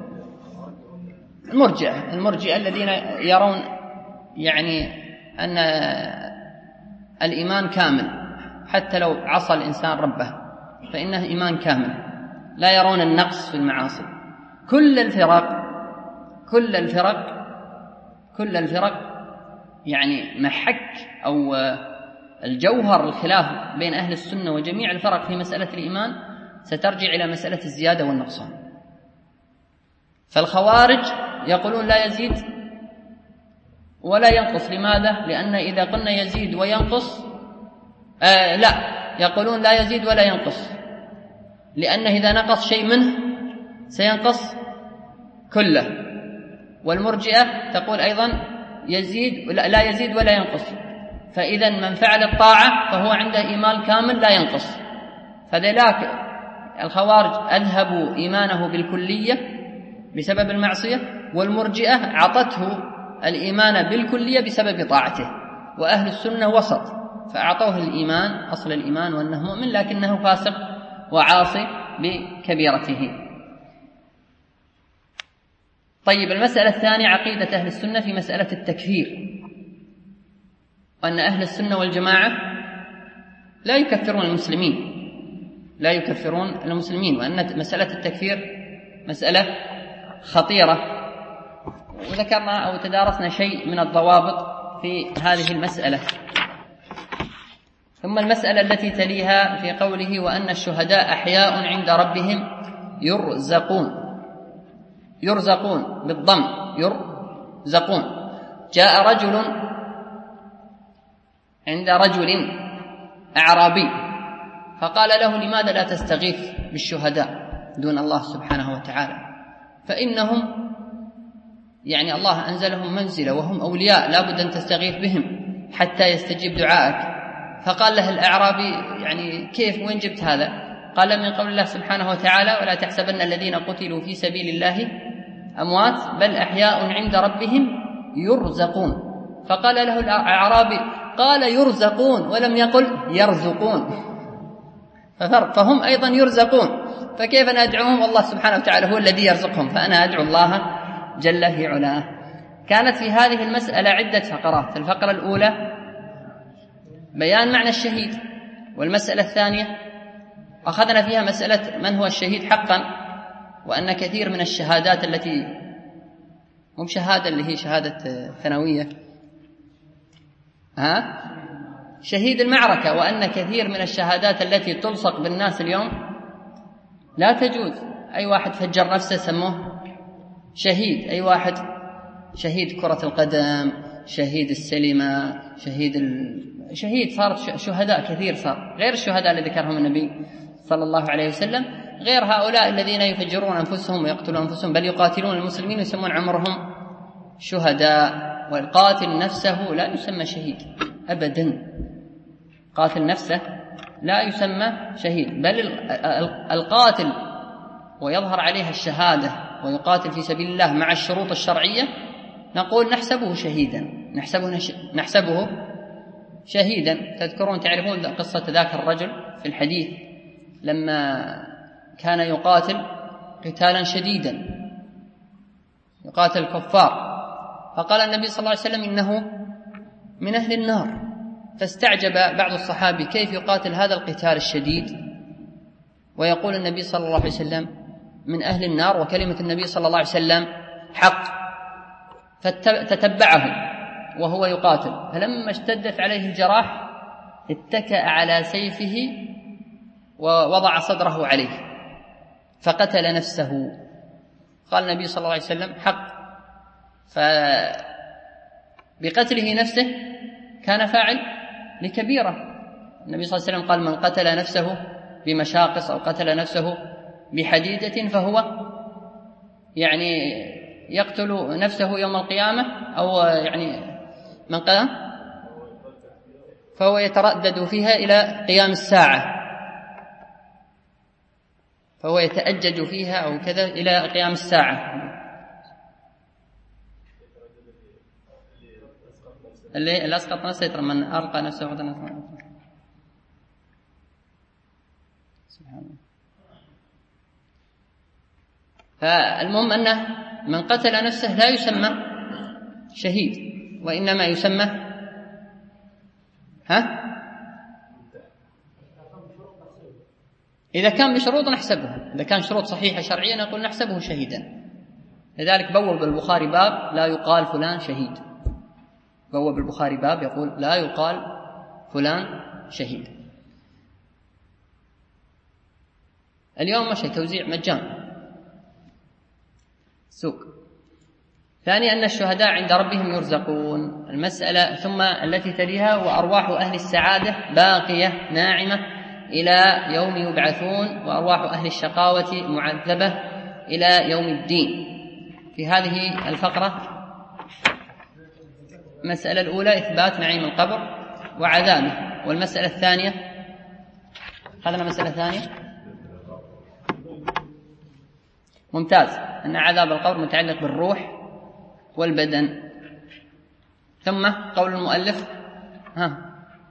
المرجئة المرجئة الذين يرون يعني أن الإيمان كامل حتى لو عصى الإنسان ربه فإنه إيمان كامل، لا يرون النقص في المعاصي. كل الفرق كل الفرق كل الفرق يعني محك أو الجوهر الخلاف بين أهل السنة وجميع الفرق في مسألة الإيمان سترجع إلى مسألة الزيادة والنقصان. فالخوارج يقولون لا يزيد ولا ينقص. لماذا؟ لأن إذا قلنا يزيد وينقص آه لا يقولون لا يزيد ولا ينقص، لأنه إذا نقص شيء منه سينقص كله. والمرجئة تقول أيضا يزيد لا يزيد ولا ينقص، فإذا من فعل الطاعة فهو عنده إيمان كامل لا ينقص. فذلك الخوارج أذهبوا إيمانه بالكلية بسبب المعصية، والمرجئة عطته الإيمان بالكلية بسبب طاعته، وأهل السنة وسط فأعطوه الإيمان أصل الإيمان وأنه مؤمن لكنه فاسق وعاصي بكبيرته. طيب المسألة الثانية عقيدة أهل السنة في مسألة التكفير، وأن أهل السنة والجماعة لا يكفرون المسلمين لا يكفرون المسلمين وأن مسألة التكفير مسألة خطيرة وذكرنا أو تدارسنا شيء من الضوابط في هذه المسألة. ثم المسألة التي تليها في قوله وأن الشهداء أحياء عند ربهم يرزقون. يرزقون بالضم، يرزقون. جاء رجل عند رجل أعرابي فقال له لماذا لا تستغيث بالشهداء دون الله سبحانه وتعالى، فإنهم يعني الله أنزلهم منزلة وهم أولياء لا بد أن تستغيث بهم حتى يستجيب دعائك. فقال له الأعرابي يعني كيف، وين جبت هذا؟ قال من قول الله سبحانه وتعالى ولا تحسبن الذين قتلوا في سبيل الله أموات بل أحياء عند ربهم يرزقون. فقال له الأعرابي قال يرزقون ولم يقل يرزقون، ففرق، فهم أيضا يرزقون، فكيف ندعوهم والله سبحانه وتعالى هو الذي يرزقهم، فأنا أدعو الله جل في علاه. كانت في هذه المسألة عدة فقرات. الفقرة الأولى بيان معنى الشهيد، والمسألة الثانية أخذنا فيها مسألة من هو الشهيد حقا، وأن كثير من الشهادات التي مو بشهادة اللي هي شهادة ثانوية، ها شهيد المعركة، وأن كثير من الشهادات التي تلصق بالناس اليوم لا تجوز. أي واحد فجر نفسه سموه شهيد، أي واحد شهيد كرة القدم، شهيد السلمة، شهيد ال... شهيد صارت شهداء كثير، صار غير الشهداء اللي ذكرهم النبي صلى الله عليه وسلم، غير هؤلاء الذين يفجرون أنفسهم ويقتلون أنفسهم بل يقاتلون المسلمين يسمون عمرهم شهداء. والقاتل نفسه لا يسمى شهيد أبدا، قاتل نفسه لا يسمى شهيد، بل القاتل ويظهر عليها الشهادة ويقاتل في سبيل الله مع الشروط الشرعية نقول نحسبه شهيدا، نحسبه, نحسبه شهيدا. تذكرون تعرفون قصة ذاك الرجل في الحديث لما كان يقاتل قتالا شديدا، يقاتل الكفار، فقال النبي صلى الله عليه وسلم إنه من أهل النار، فاستعجب بعض الصحابة كيف يقاتل هذا القتال الشديد ويقول النبي صلى الله عليه وسلم من أهل النار وكلمة النبي صلى الله عليه وسلم حق، فتتبعه وهو يقاتل، فلما اشتدت عليه الجراح اتكأ على سيفه ووضع صدره عليه فقتل نفسه. قال النبي صلى الله عليه وسلم حق، فبقتله نفسه كان فاعل لكبيرة. النبي صلى الله عليه وسلم قال من قتل نفسه بمشاقص أو قتل نفسه بحديدة فهو يعني يقتل نفسه يوم القيامة، أو يعني من قام فهو يتردد فيها إلى قيام الساعة، فهو يتأجج فيها أو كذا إلى قيام الساعة. اللي أسقط نفسه يترى من ألقى نفسه وقتل سبحان الله. فالمهم أنه من قتل نفسه لا يسمى شهيد، وإنما يسمى ها إذا كان بشروط نحسبه، إذا كان شروط صحيحة شرعية نقول نحسبه شهيدا. لذلك بوب البخاري باب لا يقال فلان شهيد، بوب البخاري باب يقول لا يقال فلان شهيد. اليوم مشي توزيع مجان سوق. ثاني أن الشهداء عند ربهم يرزقون. المسألة ثم التي تليها وأرواح أهل السعادة باقية ناعمة إلى يوم يبعثون، وأرواح أهل الشقاوة معذبة إلى يوم الدين. في هذه الفقرة المسألة الأولى إثبات نعيم القبر وعذابه، والمسألة الثانية أخذنا مسألة ثانية ممتاز أن عذاب القبر متعلق بالروح والبدن. ثم قول المؤلف ها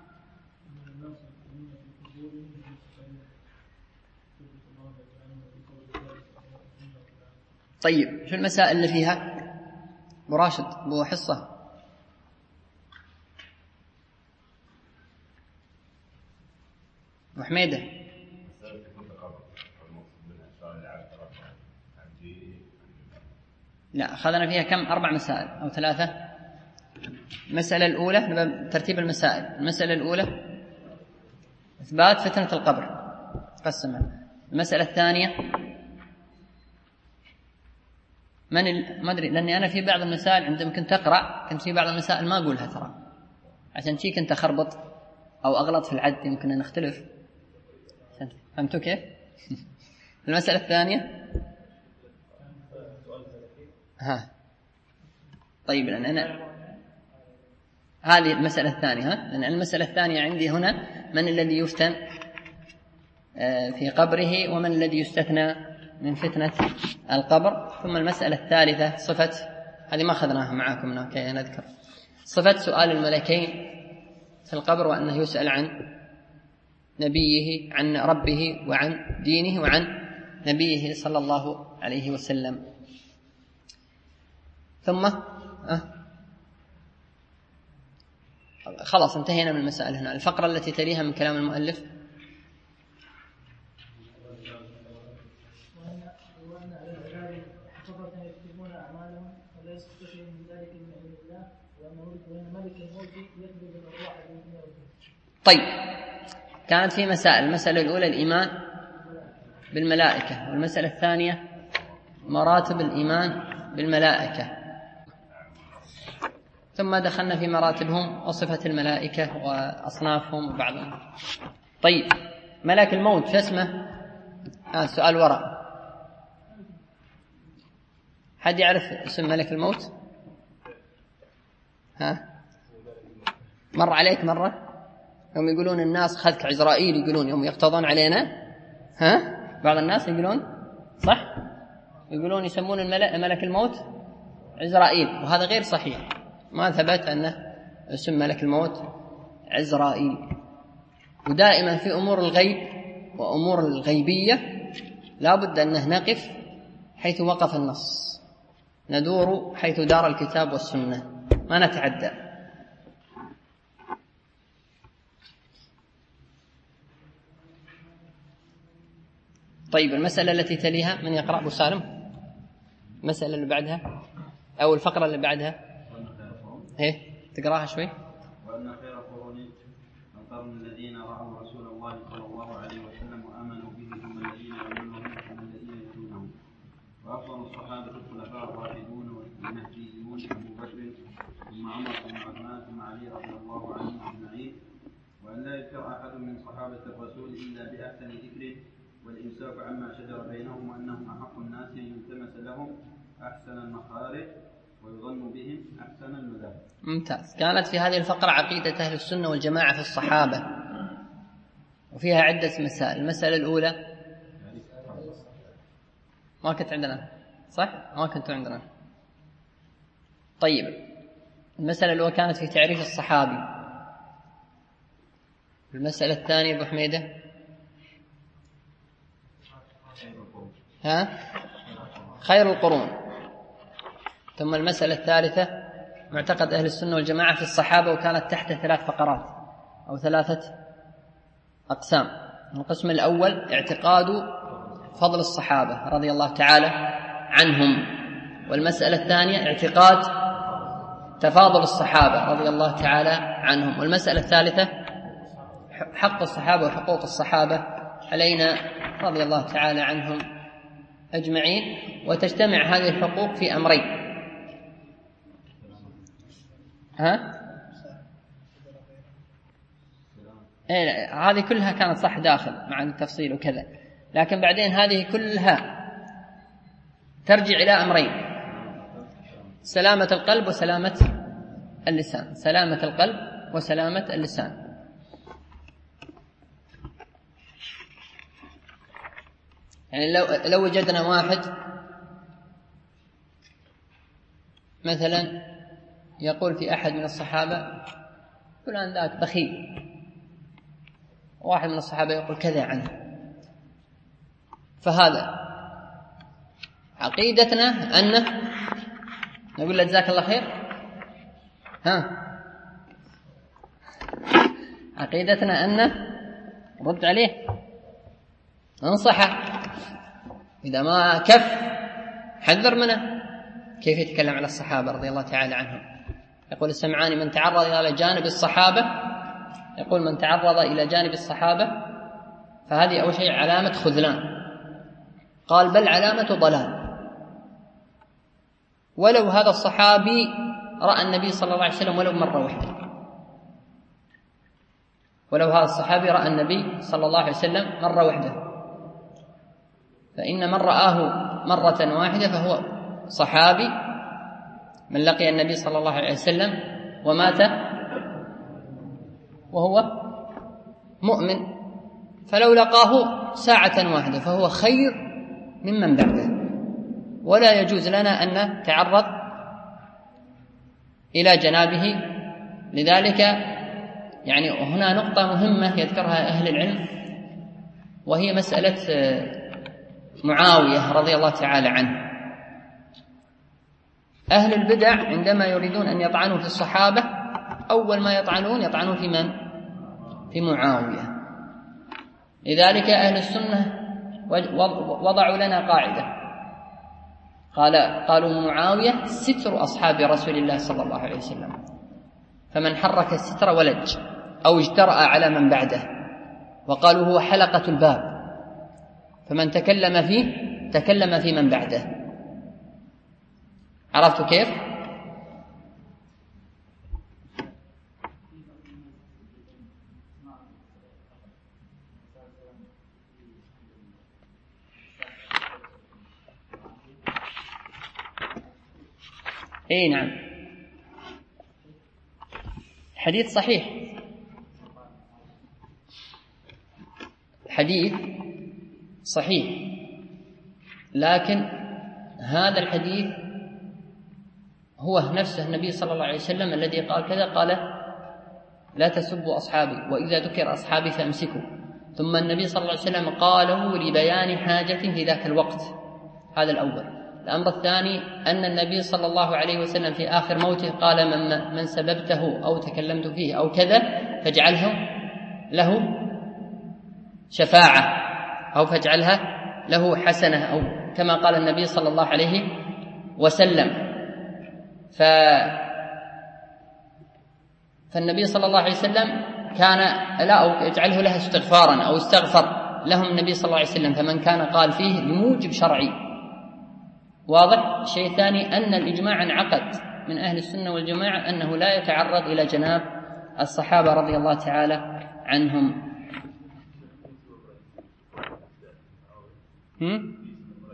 طيب شو المسائل اللي فيها؟ أبو راشد أبو حصة أبو حميدة لا، أخذنا فيها كم؟ أربع مسائل أو ثلاثة. المسألة الأولى ترتيب المسائل. المسألة الأولى إثبات فتنة القبر قسمها. المسألة الثانية من ال... ما أدري، لأني أنا في بعض المسائل عندما كنت أقرأ كنت في بعض المسائل ما أقولها ترى، عشان شي كنت أخربط أو أغلط في العد، يمكن أن نختلف. فهمتوا كيف؟ المسألة الثانية ها طيب، لأن أنا هذه المسألة الثانية ها لأن المسألة الثانية عندي هنا من الذي يفتن في قبره ومن الذي يستثنى من فتنة القبر. ثم المسألة الثالثة صفة، هذه ما أخذناها معاكم هنا كي نذكر، صفة سؤال الملكين في القبر، وأنه يسأل عن نبيه، عن ربه وعن دينه وعن نبيه صلى الله عليه وسلم. ثم أه خلاص انتهينا من المسائل هنا. الفقرة التي تليها من كلام المؤلف طيب، كانت في مسائل. المسألة الأولى الإيمان بالملائكة، والمسألة الثانية مراتب الإيمان بالملائكة، ثم دخلنا في مراتبهم وصفة الملائكة وأصنافهم وبعضهم. طيب، ملك الموت شو اسمه؟ آه سؤال وراء، حد يعرف اسم ملك الموت؟ ها مر عليك مرة يوم يقولون الناس خذك عزرائيل، يقولون يوم يقتضون علينا، ها بعض الناس يقولون صح، يقولون يسمون الملك ملك الموت عزرائيل، وهذا غير صحيح، ما ثبت أنه اسم ملك الموت عزرائيل. ودائما في أمور الغيب وأمور الغيبية لا بد أنه نقف حيث وقف النص، ندور حيث دار الكتاب والسنة، ما نتعدى. طيب، المسألة التي تليها من يقرأ؟ أبو سالم. المسألة اللي بعدها أو الفقرة اللي بعدها إيه تقرأها شوي. وأن خير قرون القرن الذين رأوا رسول الله صلى الله عليه وسلم وآمنوا به ثم الذين يلونهم ثم الذين يلونهم، وأفضل الصحابة الخلفاء الراشدون المهديون أبو بكر ثم عمر ثم عثمان ثم علي رضي الله عنهم أجمعين. وأن لا يذكر أحد من صحابة الرسول إلا بأحسن ذكره والإمساك عما شجر بينهم، وأنهم أحق الناس أن يلتمس لهم أحسن المخارج ويظن بهم أحسن المذاهب. ممتاز. كانت في هذه الفقرة عقيدة أهل السنة والجماعة في الصحابة، وفيها عدة مسائل. المسألة الأولى ما كنت عندنا صح؟ ما كنت عندنا. طيب، المسألة الأولى كانت في تعريف الصحابي. المسألة الثانية أبو حميدة ها خير القرون. ثم المسألة الثالثة معتقد أهل السنة والجماعة في الصحابة، وكانت تحت ثلاث فقرات أو ثلاثة أقسام. القسم الأول اعتقاد فضل الصحابة رضي الله تعالى عنهم، والمسألة الثانية اعتقاد تفاضل الصحابة رضي الله تعالى عنهم، والمسألة الثالثة حق الصحابة وحقوق الصحابة علينا رضي الله تعالى عنهم أجمعين. وتجتمع هذه الحقوق في أمرين، ها إيه هذه كلها كانت صح داخل مع التفصيل وكذا، لكن بعدين هذه كلها ترجع إلى أمرين: سلامة القلب وسلامة اللسان. سلامة القلب وسلامة اللسان. يعني لو لو وجدنا واحد مثلا يقول في أحد من الصحابة فلان ذاك بخيل، واحد من الصحابة يقول كذا عنه، فهذا عقيدتنا أنه نقول له جزاك الله خير، ها عقيدتنا أنه رد عليه ننصحه، إذا ما كف حذر منه، كيف يتكلم على الصحابة رضي الله تعالى عنهم؟ يقول السمعاني: من تعرض إلى جانب الصحابة، يقول من تعرض إلى جانب الصحابة فهذه أول شيء علامة خذلان. قال: بل علامة ضلال. ولو هذا الصحابي رأى النبي صلى الله عليه وسلم ولو مرة واحدة، ولو هذا الصحابي رأى النبي صلى الله عليه وسلم مرة واحدة، فإن من رآه مرة واحدة فهو صحابي من لقي النبي صلى الله عليه وسلم ومات وهو مؤمن، فلو لقاه ساعة واحدة فهو خير ممن بعده. ولا يجوز لنا أن نتعرض إلى جنابه. لذلك يعني هنا نقطة مهمة يذكرها أهل العلم، وهي مسألة معاوية رضي الله تعالى عنه. أهل البدع عندما يريدون أن يطعنوا في الصحابة أول ما يطعنون يطعنون في من؟ في معاوية. لذلك أهل السنة وضعوا لنا قاعدة، قال قالوا معاوية ستر أصحاب رسول الله صلى الله عليه وسلم، فمن حرك الستر ولج أو اجترأ على من بعده. وقالوا هو حلقة الباب، فمن تكلم فيه تكلم في من بعده. عرفتوا كيف؟ اي نعم، حديث صحيح، حديث صحيح، لكن هذا الحديث هو نفسه النبي صلى الله عليه وسلم الذي قال كذا، قال: لا تسبوا أصحابي وإذا ذكر أصحابي فأمسكوا. ثم النبي صلى الله عليه وسلم قاله لبيان حاجة في ذاك الوقت. هذا الأول. الأمر الثاني أن النبي صلى الله عليه وسلم في آخر موته قال: من, من سببته أو تكلمت فيه أو كذا فاجعله له شفاعة أو فاجعلها له حسنة، أو كما قال النبي صلى الله عليه وسلم. ف... فالنبي صلى الله عليه وسلم كان لا أو يجعله له استغفارا أو استغفر لهم النبي صلى الله عليه وسلم، فمن كان قال فيه لموجب شرعي. واضح؟ الشيء الثاني أن الإجماع انعقد من أهل السنة والجماعة أنه لا يتعرض إلى جناب الصحابة رضي الله تعالى عنهم. هم؟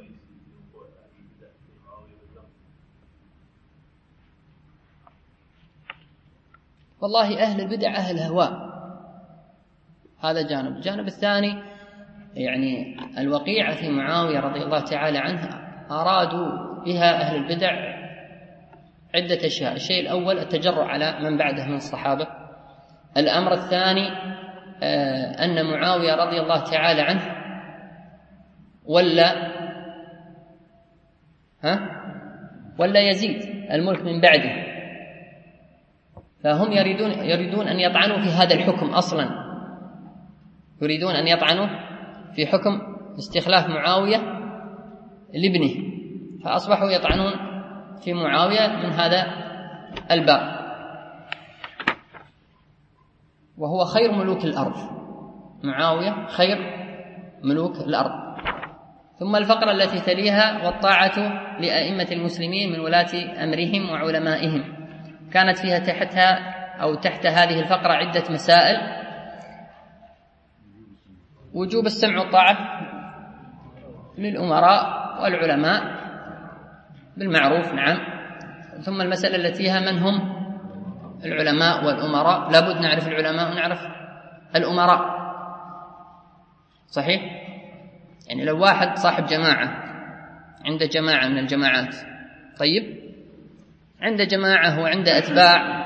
والله أهل البدع أهل هواء، هذا جانب. الجانب الثاني يعني الوقيعة في معاوية رضي الله تعالى عنه أرادوا بها أهل البدع عدة أشياء. الشيء الأول التجرؤ على من بعده من الصحابة. الأمر الثاني أن معاوية رضي الله تعالى عنه ولا ها ولا يزيد الملك من بعده، فهم يريدون يريدون أن يطعنوا في هذا الحكم أصلا، يريدون أن يطعنوا في حكم استخلاف معاوية لابنه، فأصبحوا يطعنون في معاوية من هذا الباب، وهو خير ملوك الأرض. معاوية خير ملوك الأرض. ثم الفقرة التي تليها: والطاعة لأئمة المسلمين من ولاة أمرهم وعلمائهم. كانت فيها تحتها أو تحت هذه الفقرة عدة مسائل: وجوب السمع والطاعة للأمراء والعلماء بالمعروف، نعم. ثم المسألة التي فيها: من هم العلماء والأمراء؟ لابد نعرف العلماء ونعرف الأمراء، صحيح؟ يعني لو واحد صاحب جماعة، عنده جماعة من الجماعات، طيب عنده جماعة وعنده أتباع،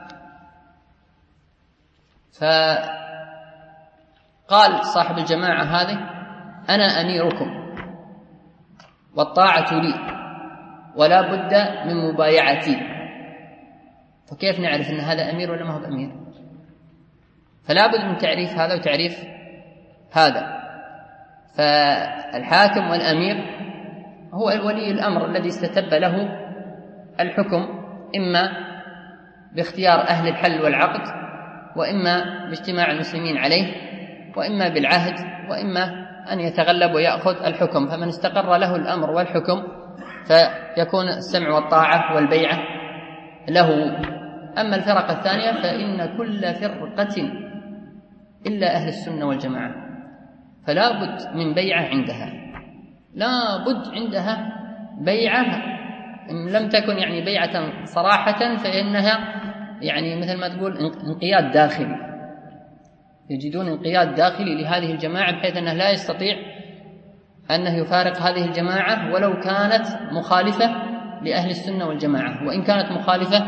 فقال صاحب الجماعة هذه: أنا أميركم والطاعة لي ولا بد من مبايعتي. فكيف نعرف أن هذا أمير ولا ما هو أمير؟ فلا بد من تعريف هذا وتعريف هذا. فالحاكم والأمير هو ولي الأمر الذي استتب له الحكم إما باختيار أهل الحل والعقد، وإما باجتماع المسلمين عليه، وإما بالعهد، وإما أن يتغلب ويأخذ الحكم. فمن استقر له الأمر والحكم فيكون السمع والطاعة والبيعة له. أما الفرق الثانية فإن كل فرقة إلا أهل السنة والجماعة فلا بد من بيعة عندها، لا بد عندها بيعة، إن لم تكن يعني بيعة صراحة فإنها يعني مثل ما تقول انقياد داخلي، يجدون انقياد داخلي لهذه الجماعة بحيث أنه لا يستطيع أنه يفارق هذه الجماعة ولو كانت مخالفة لأهل السنة والجماعة، وإن كانت مخالفة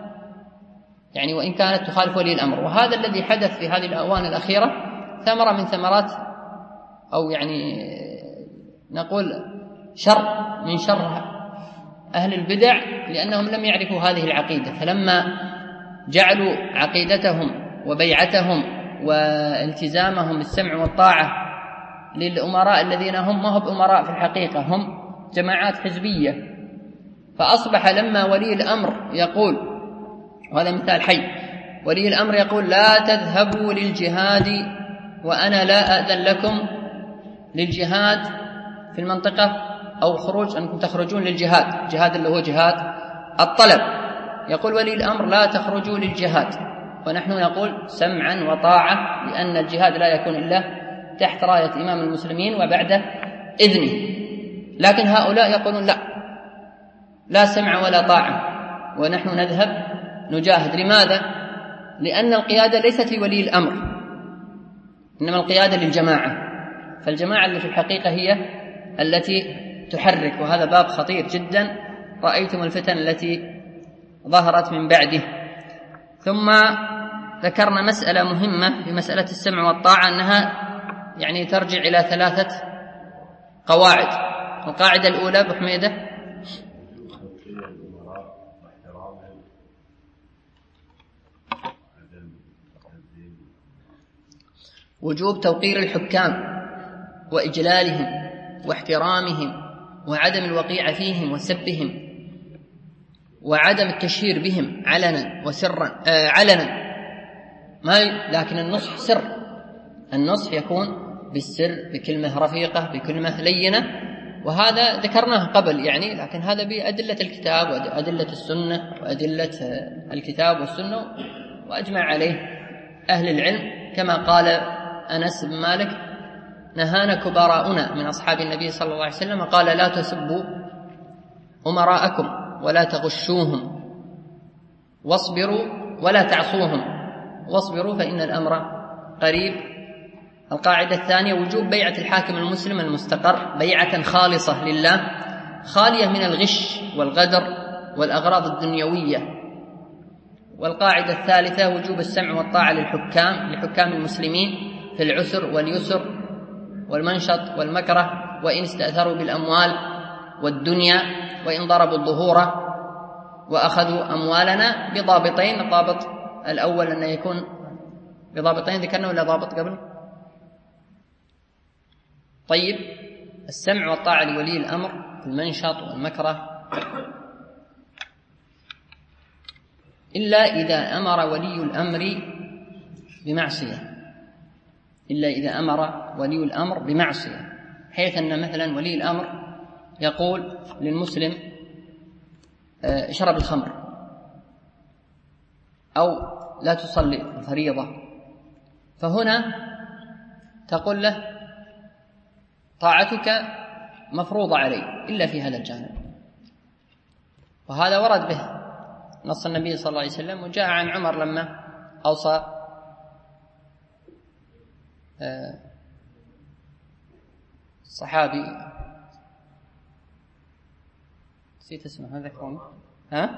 يعني وإن كانت تخالف ولي الأمر. وهذا الذي حدث في هذه الآوان الأخيرة ثمرة من ثمرات أو يعني نقول شر من شر أهل البدع، لأنهم لم يعرفوا هذه العقيدة، فلما جعلوا عقيدتهم وبيعتهم والتزامهم بالسمع والطاعة للأمراء الذين هم ما هم أمراء في الحقيقة، هم جماعات حزبية، فأصبح لما ولي الأمر يقول، وهذا مثال حي، ولي الأمر يقول لا تذهبوا للجهاد وأنا لا أذن لكم للجهاد في المنطقة، أو خروج أنكم تخرجون للجهاد، الجهاد اللي هو جهاد الطلب، يقول ولي الأمر لا تخرجوا للجهاد، ونحن نقول سمعا وطاعة، لأن الجهاد لا يكون إلا تحت راية إمام المسلمين وبعد إذنه. لكن هؤلاء يقولون لا، لا سمع ولا طاعة، ونحن نذهب نجاهد. لماذا؟ لأن القيادة ليست لولي الأمر، إنما القيادة للجماعة، فالجماعة اللي في الحقيقة هي التي تحرك، وهذا باب خطير جدا، رأيتم الفتن التي ظهرت من بعده. ثم ذكرنا مسألة مهمة في مسألة السمع والطاعة، أنها يعني ترجع إلى ثلاثة قواعد. القاعدة الأولى بحميدة وجوب توقير الحكام وإجلالهم واحترامهم وعدم الوقيع فيهم وسبهم وعدم التشهير بهم علنا وسرا آه علنا ما لكن النصح سر، النصح يكون بالسر بكلمة رفيقة بكلمة لينة، وهذا ذكرناه قبل يعني، لكن هذا بأدلة الكتاب وأدلة السنة وأدلة الكتاب والسنة، وأجمع عليه أهل العلم، كما قال أنس بن مالك نهانا كبراؤنا من أصحاب النبي صلى الله عليه وسلم، قال لا تسبوا أمراءكم ولا تغشوهم واصبروا ولا تعصوهم واصبروا فإن الأمر قريب. القاعدة الثانية وجوب بيعة الحاكم المسلم المستقر بيعة خالصة لله، خالية من الغش والغدر والأغراض الدنيوية. والقاعدة الثالثة وجوب السمع والطاعة للحكام لحكام المسلمين في العسر واليسر والمنشط والمكره، وإن استأثروا بالأموال والدنيا، وإن ضربوا الظهور وأخذوا أموالنا بضابطين. الضابط الأول أن يكون بضابطين ذكرنا ولا ضابط قبل؟ طيب، السمع والطاعة لولي الأمر في المنشط والمكره إلا إذا أمر ولي الأمر بمعصية، إلا إذا أمر ولي الأمر بمعصية، حيث أن مثلا ولي الأمر يقول للمسلم اشرب الخمر أو لا تصلي الفريضة، فهنا تقول له طاعتك مفروضة علي إلا في هذا الجانب، وهذا ورد به نص النبي صلى الله عليه وسلم. وجاء عن عمر لما أوصى صحابي نسيت اسمه، هذا كون ها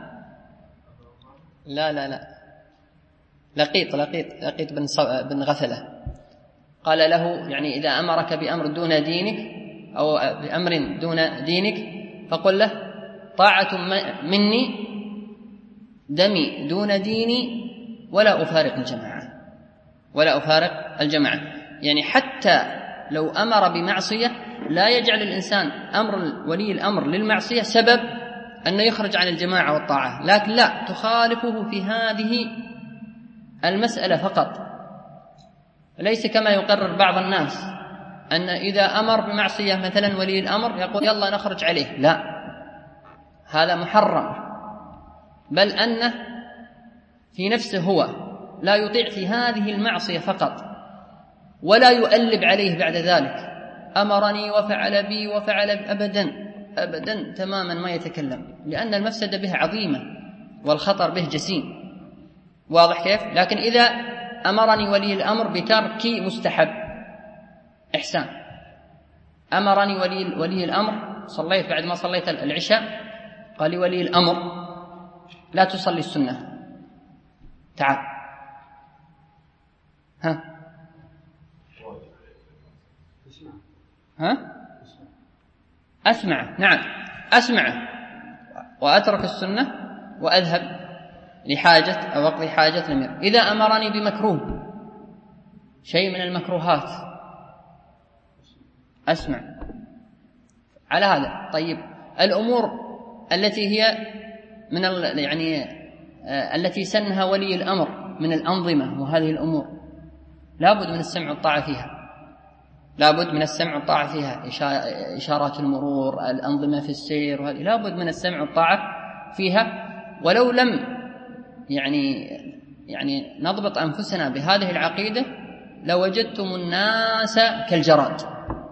لا لا لا لقيط لقيط لقيط بن صو... بن غفلة، قال له يعني إذا أمرك بأمر دون دينك أو بأمر دون دينك فقل له طاعة مني دمي دون ديني ولا أفارق الجماعة ولا أفارق الجماعة. يعني حتى لو أمر بمعصية لا يجعل الإنسان أمر ولي الأمر للمعصية سبب أنه يخرج عن الجماعة والطاعة، لكن لا، تخالفه في هذه المسألة فقط، ليس كما يقرر بعض الناس أن إذا أمر بمعصية مثلا ولي الأمر يقول يلا نخرج عليه، لا، هذا محرم، بل أنه في نفسه هو لا يطيع في هذه المعصية فقط، ولا يؤلب عليه بعد ذلك، أمرني وفعل بي وفعل بي، أبدا أبدا تماما ما يتكلم، لأن المفسدة به عظيمة والخطر به جسيم، واضح كيف؟ لكن إذا أمرني ولي الأمر بترك مستحب، إحسان، أمرني ولي, ولي الأمر، صليت بعد ما صليت العشاء قال لي ولي الأمر لا تصلي السنة، تعال، ها ها أسمع، نعم أسمع وأترك السنة وأذهب لحاجة أو أقضي حاجة الأمير. إذا أمرني بمكروه، شيء من المكروهات، أسمع على هذا. طيب الأمور التي هي من يعني آه التي سنها ولي الأمر من الأنظمة وهذه الأمور لابد من السمع والطاعة فيها، لابد من السمع والطاعة فيها، إشارات المرور، الأنظمة في السير، وهذه لابد من السمع والطاعة فيها. ولو لم يعني يعني نضبط أنفسنا بهذه العقيدة لوجدتم الناس كالجراد،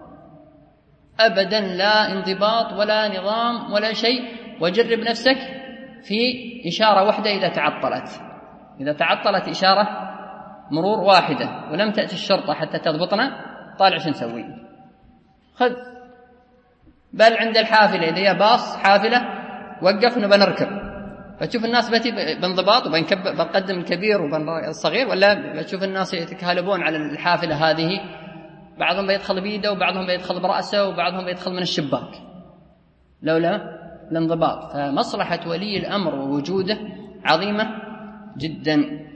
أبدا لا انضباط ولا نظام ولا شيء. وجرب نفسك في إشارة واحدة إذا تعطلت، إذا تعطلت إشارة مرور واحدة ولم تأتي الشرطة حتى تضبطنا، طالع شو نسوي؟ خذ، بل عند الحافلة إذا باص حافلة وقف نبى نركب، فتشوف الناس بتي بانضباط وبنقدم الكبير وبالصغير، ولا بتشوف الناس يتكالبون على الحافلة هذه، بعضهم بيدخل بيده وبعضهم بيدخل برأسه وبعضهم بيدخل من الشباك، لولا الانضباط. فمصلحة ولي الأمر ووجوده عظيمة جدا.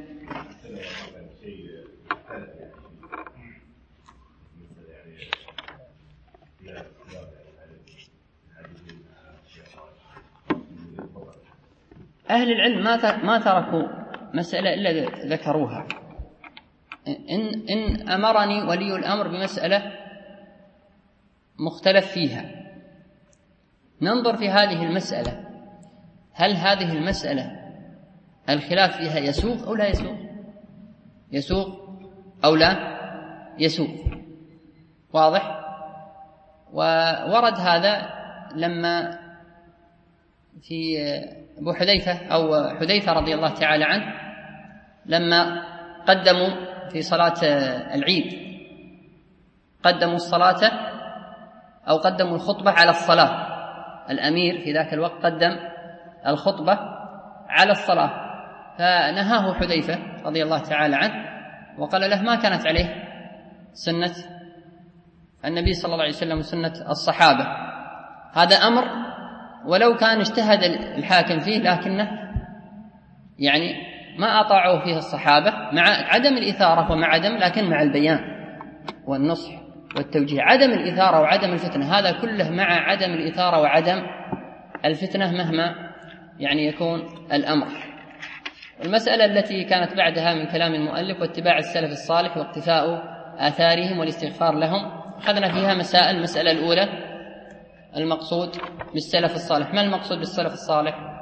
أهل العلم ما تركوا مسألة إلا ذكروها. إن, إن أمرني ولي الأمر بمسألة مختلف فيها، ننظر في هذه المسألة، هل هذه المسألة الخلاف فيها يسوغ أو لا يسوغ، يسوغ أو لا يسوغ، واضح؟ وورد هذا لما في أبو حذيفة أو حذيفة رضي الله تعالى عنه لما قدموا في صلاة العيد، قدموا الصلاة أو قدموا الخطبة على الصلاة، الأمير في ذاك الوقت قدم الخطبة على الصلاة، فنهاه حذيفة رضي الله تعالى عنه وقال له ما كانت عليه سنة النبي صلى الله عليه وسلم وسنة الصحابة، هذا أمر ولو كان اجتهد الحاكم فيه لكنه يعني ما أطاعوا فيه الصحابة، مع عدم الإثارة ومع عدم لكن مع البيان والنصح والتوجيه، عدم الإثارة وعدم الفتنة، هذا كله مع عدم الإثارة وعدم الفتنة مهما يعني يكون الأمر. المسألة التي كانت بعدها من كلام المؤلف واتباع السلف الصالح واقتفاء آثارهم والاستغفار لهم، أخذنا فيها مسائل. المسألة الأولى المقصود بالسلف الصالح، ما المقصود بالسلف الصالح؟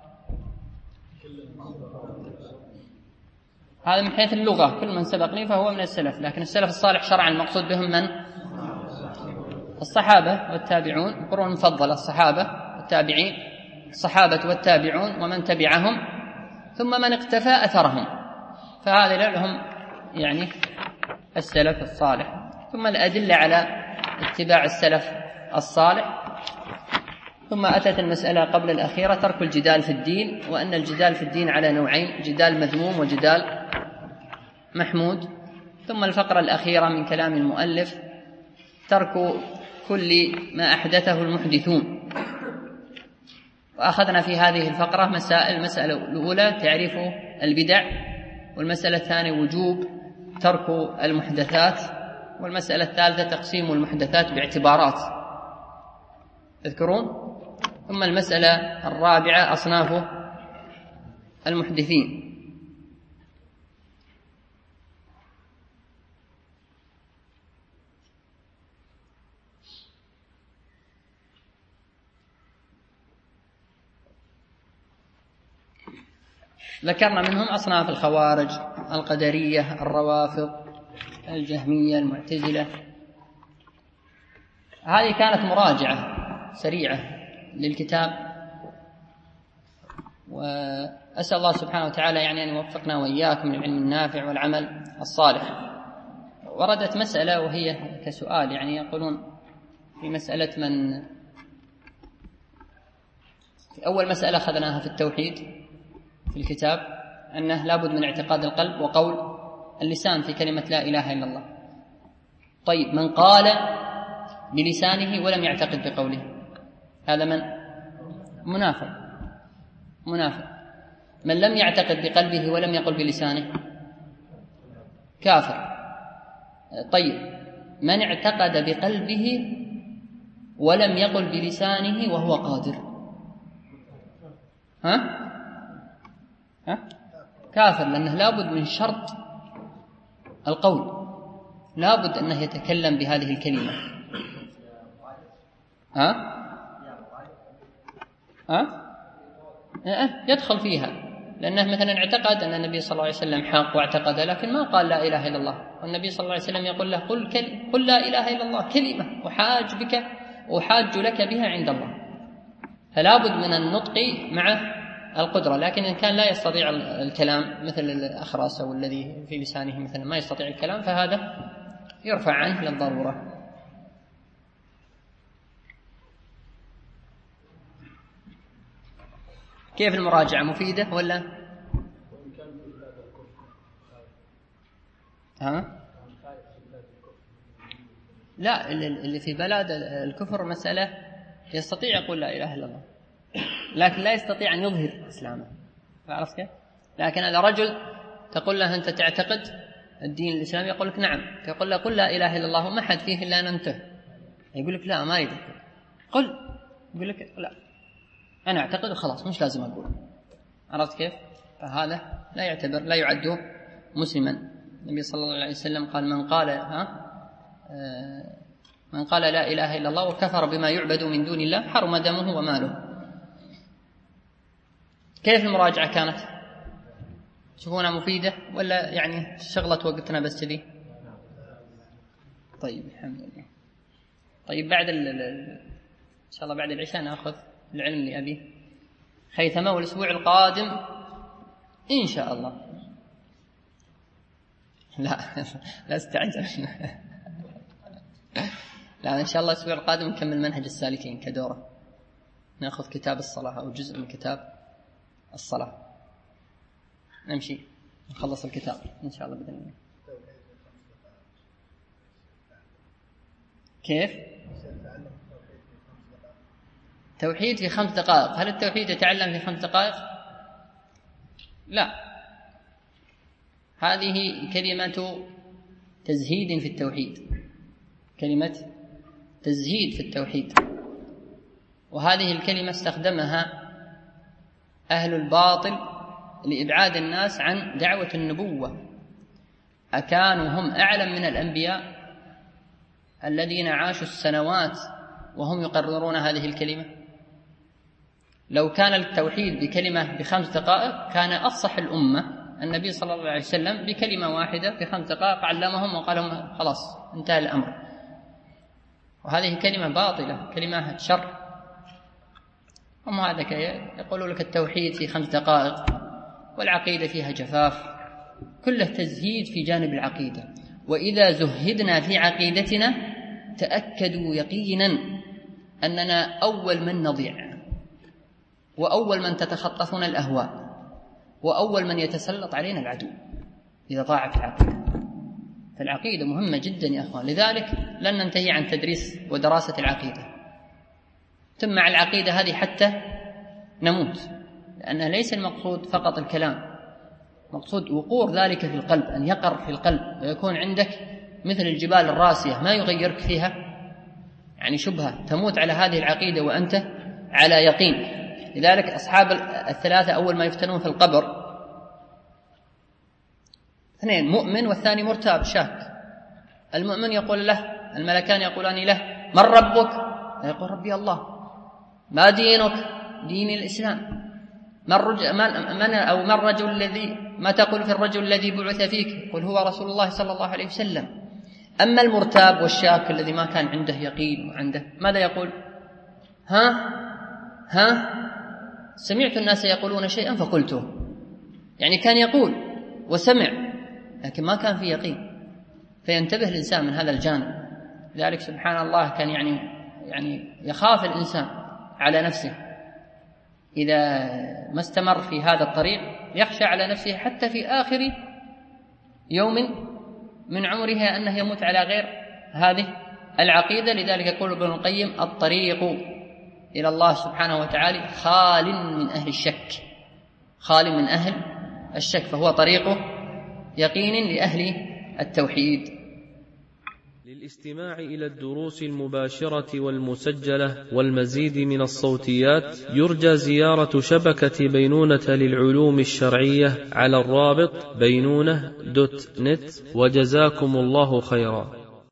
هذا من حيث اللغة، كل من سبقني فهو من السلف، لكن السلف الصالح شرعا المقصود بهم من؟ الصحابة والتابعون، القرون المفضلة، الصحابة والتابعين، الصحابة والتابعون ومن تبعهم ثم من اقتفى أثرهم، فهذا لهم يعني السلف الصالح. ثم الأدلة على اتباع السلف الصالح. ثم أتت المسألة قبل الأخيرة ترك الجدال في الدين، وأن الجدال في الدين على نوعين، جدال مذموم وجدال محمود. ثم الفقرة الأخيرة من كلام المؤلف ترك كل ما أحدثه المحدثون. وأخذنا في هذه الفقرة مسائل، المسألة الأولى تعريف البدع، والمسألة الثانية وجوب ترك المحدثات، والمسألة الثالثة تقسيم المحدثات باعتبارات. تذكرون ثم المسألة الرابعة أصناف المحدثين. ذكرنا منهم أصناف الخوارج، القدرية، الروافض، الجهمية، المعتزلة. هذه كانت مراجعة سريعة للكتاب، وأسأل الله سبحانه وتعالى يعني أن يوفقنا وإياكم للعلم النافع والعمل الصالح. وردت مسألة وهي كسؤال، يعني يقولون في مسألة من في أول مسألة أخذناها في التوحيد في الكتاب أنه لابد من اعتقاد القلب وقول اللسان في كلمة لا إله إلا الله. طيب من قال بلسانه ولم يعتقد بقوله هذا من؟ منافق. منافق. من لم يعتقد بقلبه ولم يقل بلسانه كافر. طيب من اعتقد بقلبه ولم يقل بلسانه وهو قادر ها؟ ها؟ كافر، لأنه لابد من شرط القول، لابد أنه يتكلم بهذه الكلمة. ها؟ ها؟ يدخل فيها، لأنه مثلا اعتقد أن النبي صلى الله عليه وسلم حق واعتقد، لكن ما قال لا إله إلا الله، والنبي صلى الله عليه وسلم يقول له قل, كل... قل لا إله إلا الله كلمة أحاج بك أحاج لك بها عند الله. فلا بد من النطق مع القدرة. لكن إن كان لا يستطيع الكلام مثل الأخرس أو الذي في لسانه مثلا ما يستطيع الكلام، فهذا يرفع عنه للضرورة. كيف المراجعة مفيدة ولا؟ ها؟ لا، اللي في بلاد الكفر مسألة يستطيع يقول لا إله إلا الله، لكن لا يستطيع أن يظهر إسلامه. عرفت كيف؟ لكن هذا رجل تقول له أنت تعتقد الدين الإسلامي، يقول لك نعم، تقول له قل لا إله إلا الله وما حد فيه إلا أن أنت، يقول لك لا ما أريد قل، يقول لك لا أنا أعتقد وخلاص مش لازم أقول. عرفت كيف؟ فهذا لا يعتبر لا يعد مسلما. النبي صلى الله عليه وسلم قال من قال ها آه من قال لا إله إلا الله وكفر بما يعبد من دون الله حرم دمه وماله. كيف المراجعة كانت؟ تشوفونها مفيدة ولا يعني شغلة وقتنا بس كذي؟ طيب الحمد لله. طيب بعد ال إن شاء الله بعد العشاء نأخذ العلم اللي أبيه خيثمة، والأسبوع القادم إن شاء الله لا لا استعجل لا إن شاء الله الأسبوع القادم نكمل منهج السالكين كدورة، نأخذ كتاب الصلاة أو جزء من كتاب الصلاة، نمشي نخلص الكتاب إن شاء الله بإذن الله. كيف؟ توحيد في خمس دقائق. هل التوحيد يتعلم في خمس دقائق؟ لا، هذه كلمة تزهيد في التوحيد، كلمة تزهيد في التوحيد، وهذه الكلمة استخدمها أهل الباطل لإبعاد الناس عن دعوة النبوة. أكانوا هم أعلم من الأنبياء الذين عاشوا السنوات وهم يقررون هذه الكلمة؟ لو كان التوحيد بكلمة بخمس دقائق كان أفصح الأمة النبي صلى الله عليه وسلم بكلمة واحدة في خمس دقائق علمهم وقال لهم خلاص انتهى الأمر. وهذه كلمة باطلة، كلمة شر. هم هذا يقولوا لك التوحيد في خمس دقائق والعقيدة فيها جفاف، كله تزهيد في جانب العقيدة. وإذا زهدنا في عقيدتنا تأكدوا يقينا أننا أول من نضيع، وأول من تتخطفنا الأهواء، وأول من يتسلط علينا العدو إذا ضاعت العقيدة. فالعقيدة مهمة جدا يا أخوان، لذلك لن ننتهي عن تدريس ودراسة العقيدة. تم العقيدة هذه حتى نموت، لأنها ليس المقصود فقط الكلام، مقصود وقور ذلك في القلب، أن يقر في القلب ويكون عندك مثل الجبال الراسية ما يغيرك فيها، يعني شبهة تموت على هذه العقيدة وأنت على يقين. لذلك أصحاب الثلاثة أول ما يفتنون في القبر اثنين، مؤمن والثاني مرتاب شاك. المؤمن يقول له، الملكان يقولان له: من ربك؟ يقول: ربي الله. ما دينك؟ دين الإسلام. من رجل من, من أو من الرجل الذي ما تقول في الرجل الذي بعث فيك؟ يقول: هو رسول الله صلى الله عليه وسلم. أما المرتاب والشاك الذي ما كان عنده يقين وعنده، ماذا يقول؟ ها ها سمعت الناس يقولون شيئا فقلته. يعني كان يقول وسمع لكن ما كان في يقين، فينتبه الإنسان من هذا الجانب. لذلك سبحان الله كان يعني يعني يخاف الإنسان على نفسه إذا ما استمر في هذا الطريق، يخشى على نفسه حتى في آخر يوم من عمره أنه يموت على غير هذه العقيدة. لذلك يقول ابن القيم: الطريق إلى الله سبحانه وتعالى خال من أهل الشك، خال من أهل الشك، فهو طريقه يقين لأهل التوحيد. للاستماع إلى الدروس المباشرة والمسجلة والمزيد من الصوتيات يرجى زيارة شبكة بينونة للعلوم الشرعية على الرابط بينونة دوت نت، وجزاكم الله خيرا.